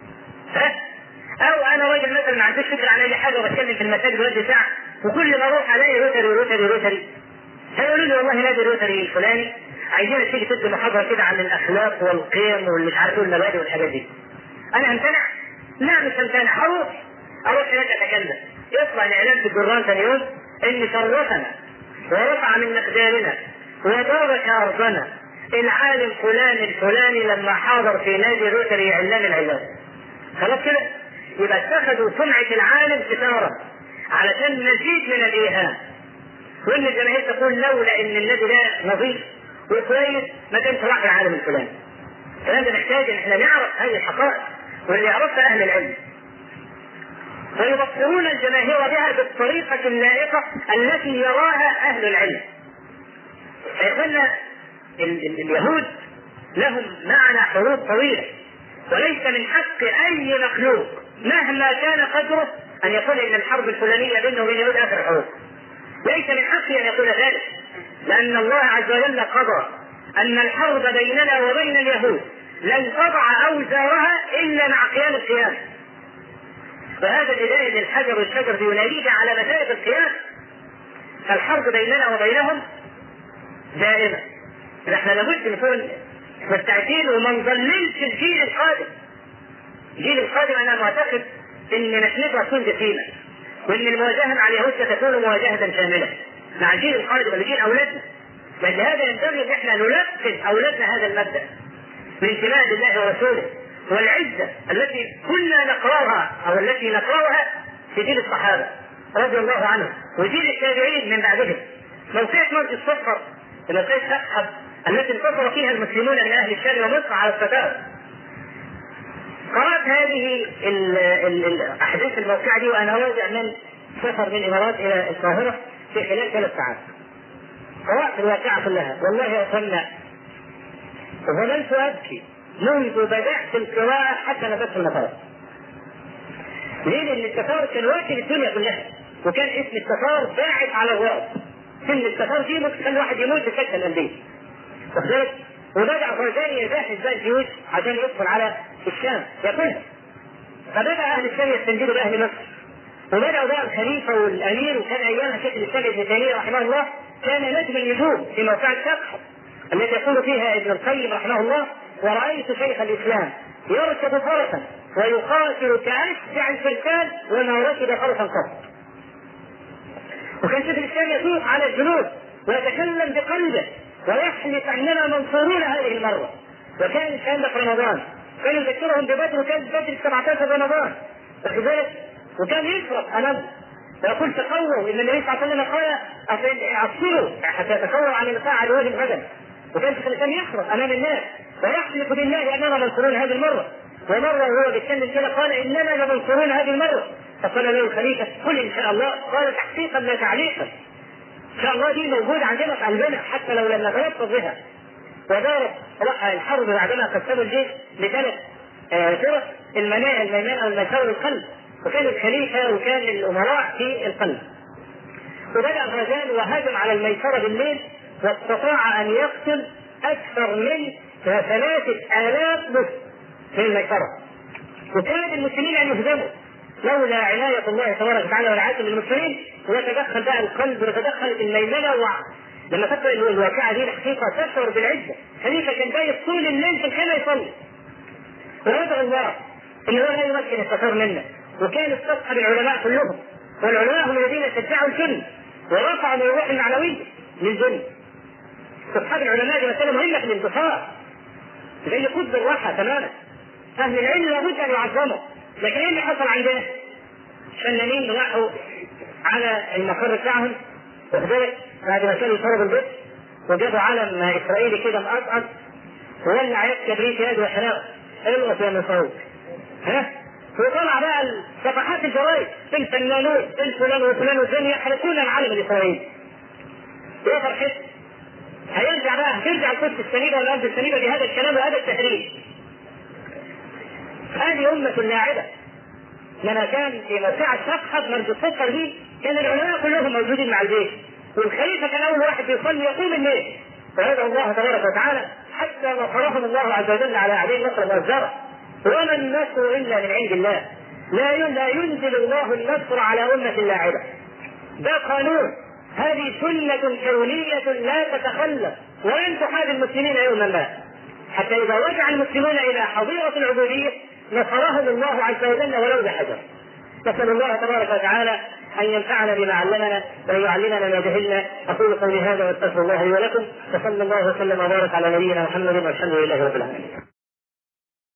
او انا راجل مثلا ما عنديش فكره عن اي حاجه وبتكلم في المساجد وادي ساعه وكل ما اروح الاقي روتري روتري روتري هيقولوا لي والله نادي روتري الفلاني عايزين تيجي تدي محاضره كده عن الاخلاق والقيم والمش عارف المبادئ والحاجات دي. انا همتنع؟ لا مش همتنع. اروح هناك اتكلم. يطلع الاعلان في الجران ثاني يوم ان شرفنا ورفع من مقدارنا وبارك ارضنا العالم فلان الفلاني لما حاضر في نادي روتري علام العلام. خلاص كده؟ يبقى اتخذوا سمعه العالم ستاره علشان مزيد من الايهام. وان الجماهير تقول لولا ان النادي ده نظيف وكويس ما كانش راح العالم الفلاني. الكلام ده محتاج ان احنا نعرف هذه الحقائق واللي يعرفها اهل العلم. ويبصرون الجماهير بها بالطريقه اللائقه التي يراها اهل العلم. فيقولنا اليهود لهم معنى حروب طويله وليس من حق اي مخلوق مهما كان قدره ان يقول ان الحرب الفلانيه بينه وبين اليهود اخر حروب. ليس من حقه ان يقول ذلك لان الله عز وجل قضى ان الحرب بيننا وبين اليهود لن تضع اوزارها الا مع قيام القيامه. فهذا النداء للحجر والشجر يناديك على مسائل القيامه. فالحرب بيننا وبينهم دائما. نحن لابد نكون مستعدين وما نضللش الجيل القادم. الجيل القادم انا معتقد ان نحنتها تكون جسيمه، وان المواجهه مع اليهود ستكون مواجهه شامله مع الجيل القادم وجيل اولادنا. لان هذا ينبغي ان احنا نلقن اولادنا هذا المبدا من انتماء لله ورسوله، والعزه التي كنا نقراها او التي نقراها في جيل الصحابه رضي الله عنهم وجيل التابعين من بعدهم. موقعة مرج الصفر، موقعة سحب التي انتصر فيها المسلمون من اهل الشام ومصر على التتار. قرأت هذه الاحداث الموقعة دي وانا راجع من سفر من الامارات الى القاهرة في خلال 3 ساعات. قرأت الواقعة كلها، والله يا اخوانا ظللت ابكي منذ بدأت القراءة حتى نفذت المطار. ليه؟ لأن التتار كان واكل الدنيا كلها، وكان اسم التتار باعث على الرأس. سن التتار دي ممكن كان واحد يموت بسكتة الأندية. وبدأ فرجاني يجهز بقى الجيوش عشان يدخل على الشام ياكلها. فبدأ أهل الشام يستنجدوا بأهل مصر، وبدأوا بقى الخليفة والأمير، وكان أيامها شيخ الإسلام ابن تيمية رحمه الله كان نجم النجوم في موقع السقح التي يقول فيها ابن القيم رحمه الله: ورأيت شيخ الإسلام يركب فرسا ويقاتل كأشجع الفرسان وما ركب فرسا قط. وكان شيخ الإسلام يسوق على الجنود ويتكلم بقلبه ويحلف أننا منصورون هذه المرة. وكان الكلام في رمضان، كان يذكرهم ببدر، وكان بدر 17 رمضان، وكذلك وكان يشرب أمامه ويقول تقووا ان النبي صلى الله عليه وسلم قال اصبروا حتى يتقووا على النساء على وجه الغدر. وكان شيخ الاسلام يحرص امام الناس ويحلف بالله اننا منصورون هذه المره. ومره وهو بيتكلم كده قال اننا لمنصورون هذه المره. فقال له الخليفه: قل ان شاء الله. قال: تحقيقا لا تعليقا. ان شاء الله دي موجوده عندنا في قلبنا حتى لو لم نتلفظ بها. ودارت الحرب بعدما قسموا الجيش ل3 فرق: الميمان او الميسار القلب، وكان الخليفة وكان الأمراء في القلب. وبدأ الرجال وهجم على الميسرة بالليل، واستطاع أن يقتل أكثر من 3000 مسلم في الميسرة. وكان المسلمين أن يهزموا لولا عناية الله تبارك وتعالى والعافية للمسلمين، ويتدخل بقى القلب ويتدخل الميمنة. لما تقرأ الواقعة دي الحقيقة تشعر بالعزة. خليفة كان بايت طول الليل في الخيمة يصلي ويدعو الله إن هو لا يمكن التفر منا. وكان استصحب العلماء كلهم، والعلماء هم الذين شجعوا الجن ورفعوا من الروح المعنوية للجن. استصحاب العلماء دي مسألة مهمة في الانتصار، زي قطب الراحة تماما. أهل العلم لابد أن يعظموا. لكن ايه اللي حصل عندنا؟ فنانين راحوا على المقر بتاعهم وكذلك بعد ما كانوا يشربوا البيت وجابوا علم إسرائيلي كده مقطع وولع عيد كبريت يد وحراق القط يا مصوت وطلع بقى صفحات الجرايد: الفنانون الفلان وفلان وفلان يحرقون العلم الاسرائيلي. ايه فرحت؟ هيرجع بقى ترجع القدس السليمه والارض السليمه بهذا الكلام وهذا التحريف. هذه امه لاعبه. لما كان في موقعة صفحة مرج الصفر دي كان العلماء كلهم موجودين مع الجيش، والخليفه كان اول واحد بيصلي يقوم الليل ويدعو الله تبارك وتعالى حتى نصرهم الله عز وجل على اعداء مصر مؤزره. وما النصر الا من عند الله. لا ينزل الله النصر على امه لاعبه. ده قانون، هذه سنه كونيه لا تتخلف ولن تحابي المسلمين يوما ما، حتى اذا رجع المسلمون الى حظيره العبوديه نصرهم الله عز وجل ولو بحجر. نسال الله تبارك وتعالى ان ينفعنا بما علمنا وان يعلمنا ما جهلنا. اقول قولي هذا واستغفر الله لي ولكم، وصلى الله وسلم وبارك على نبينا محمد والحمد لله رب العالمين.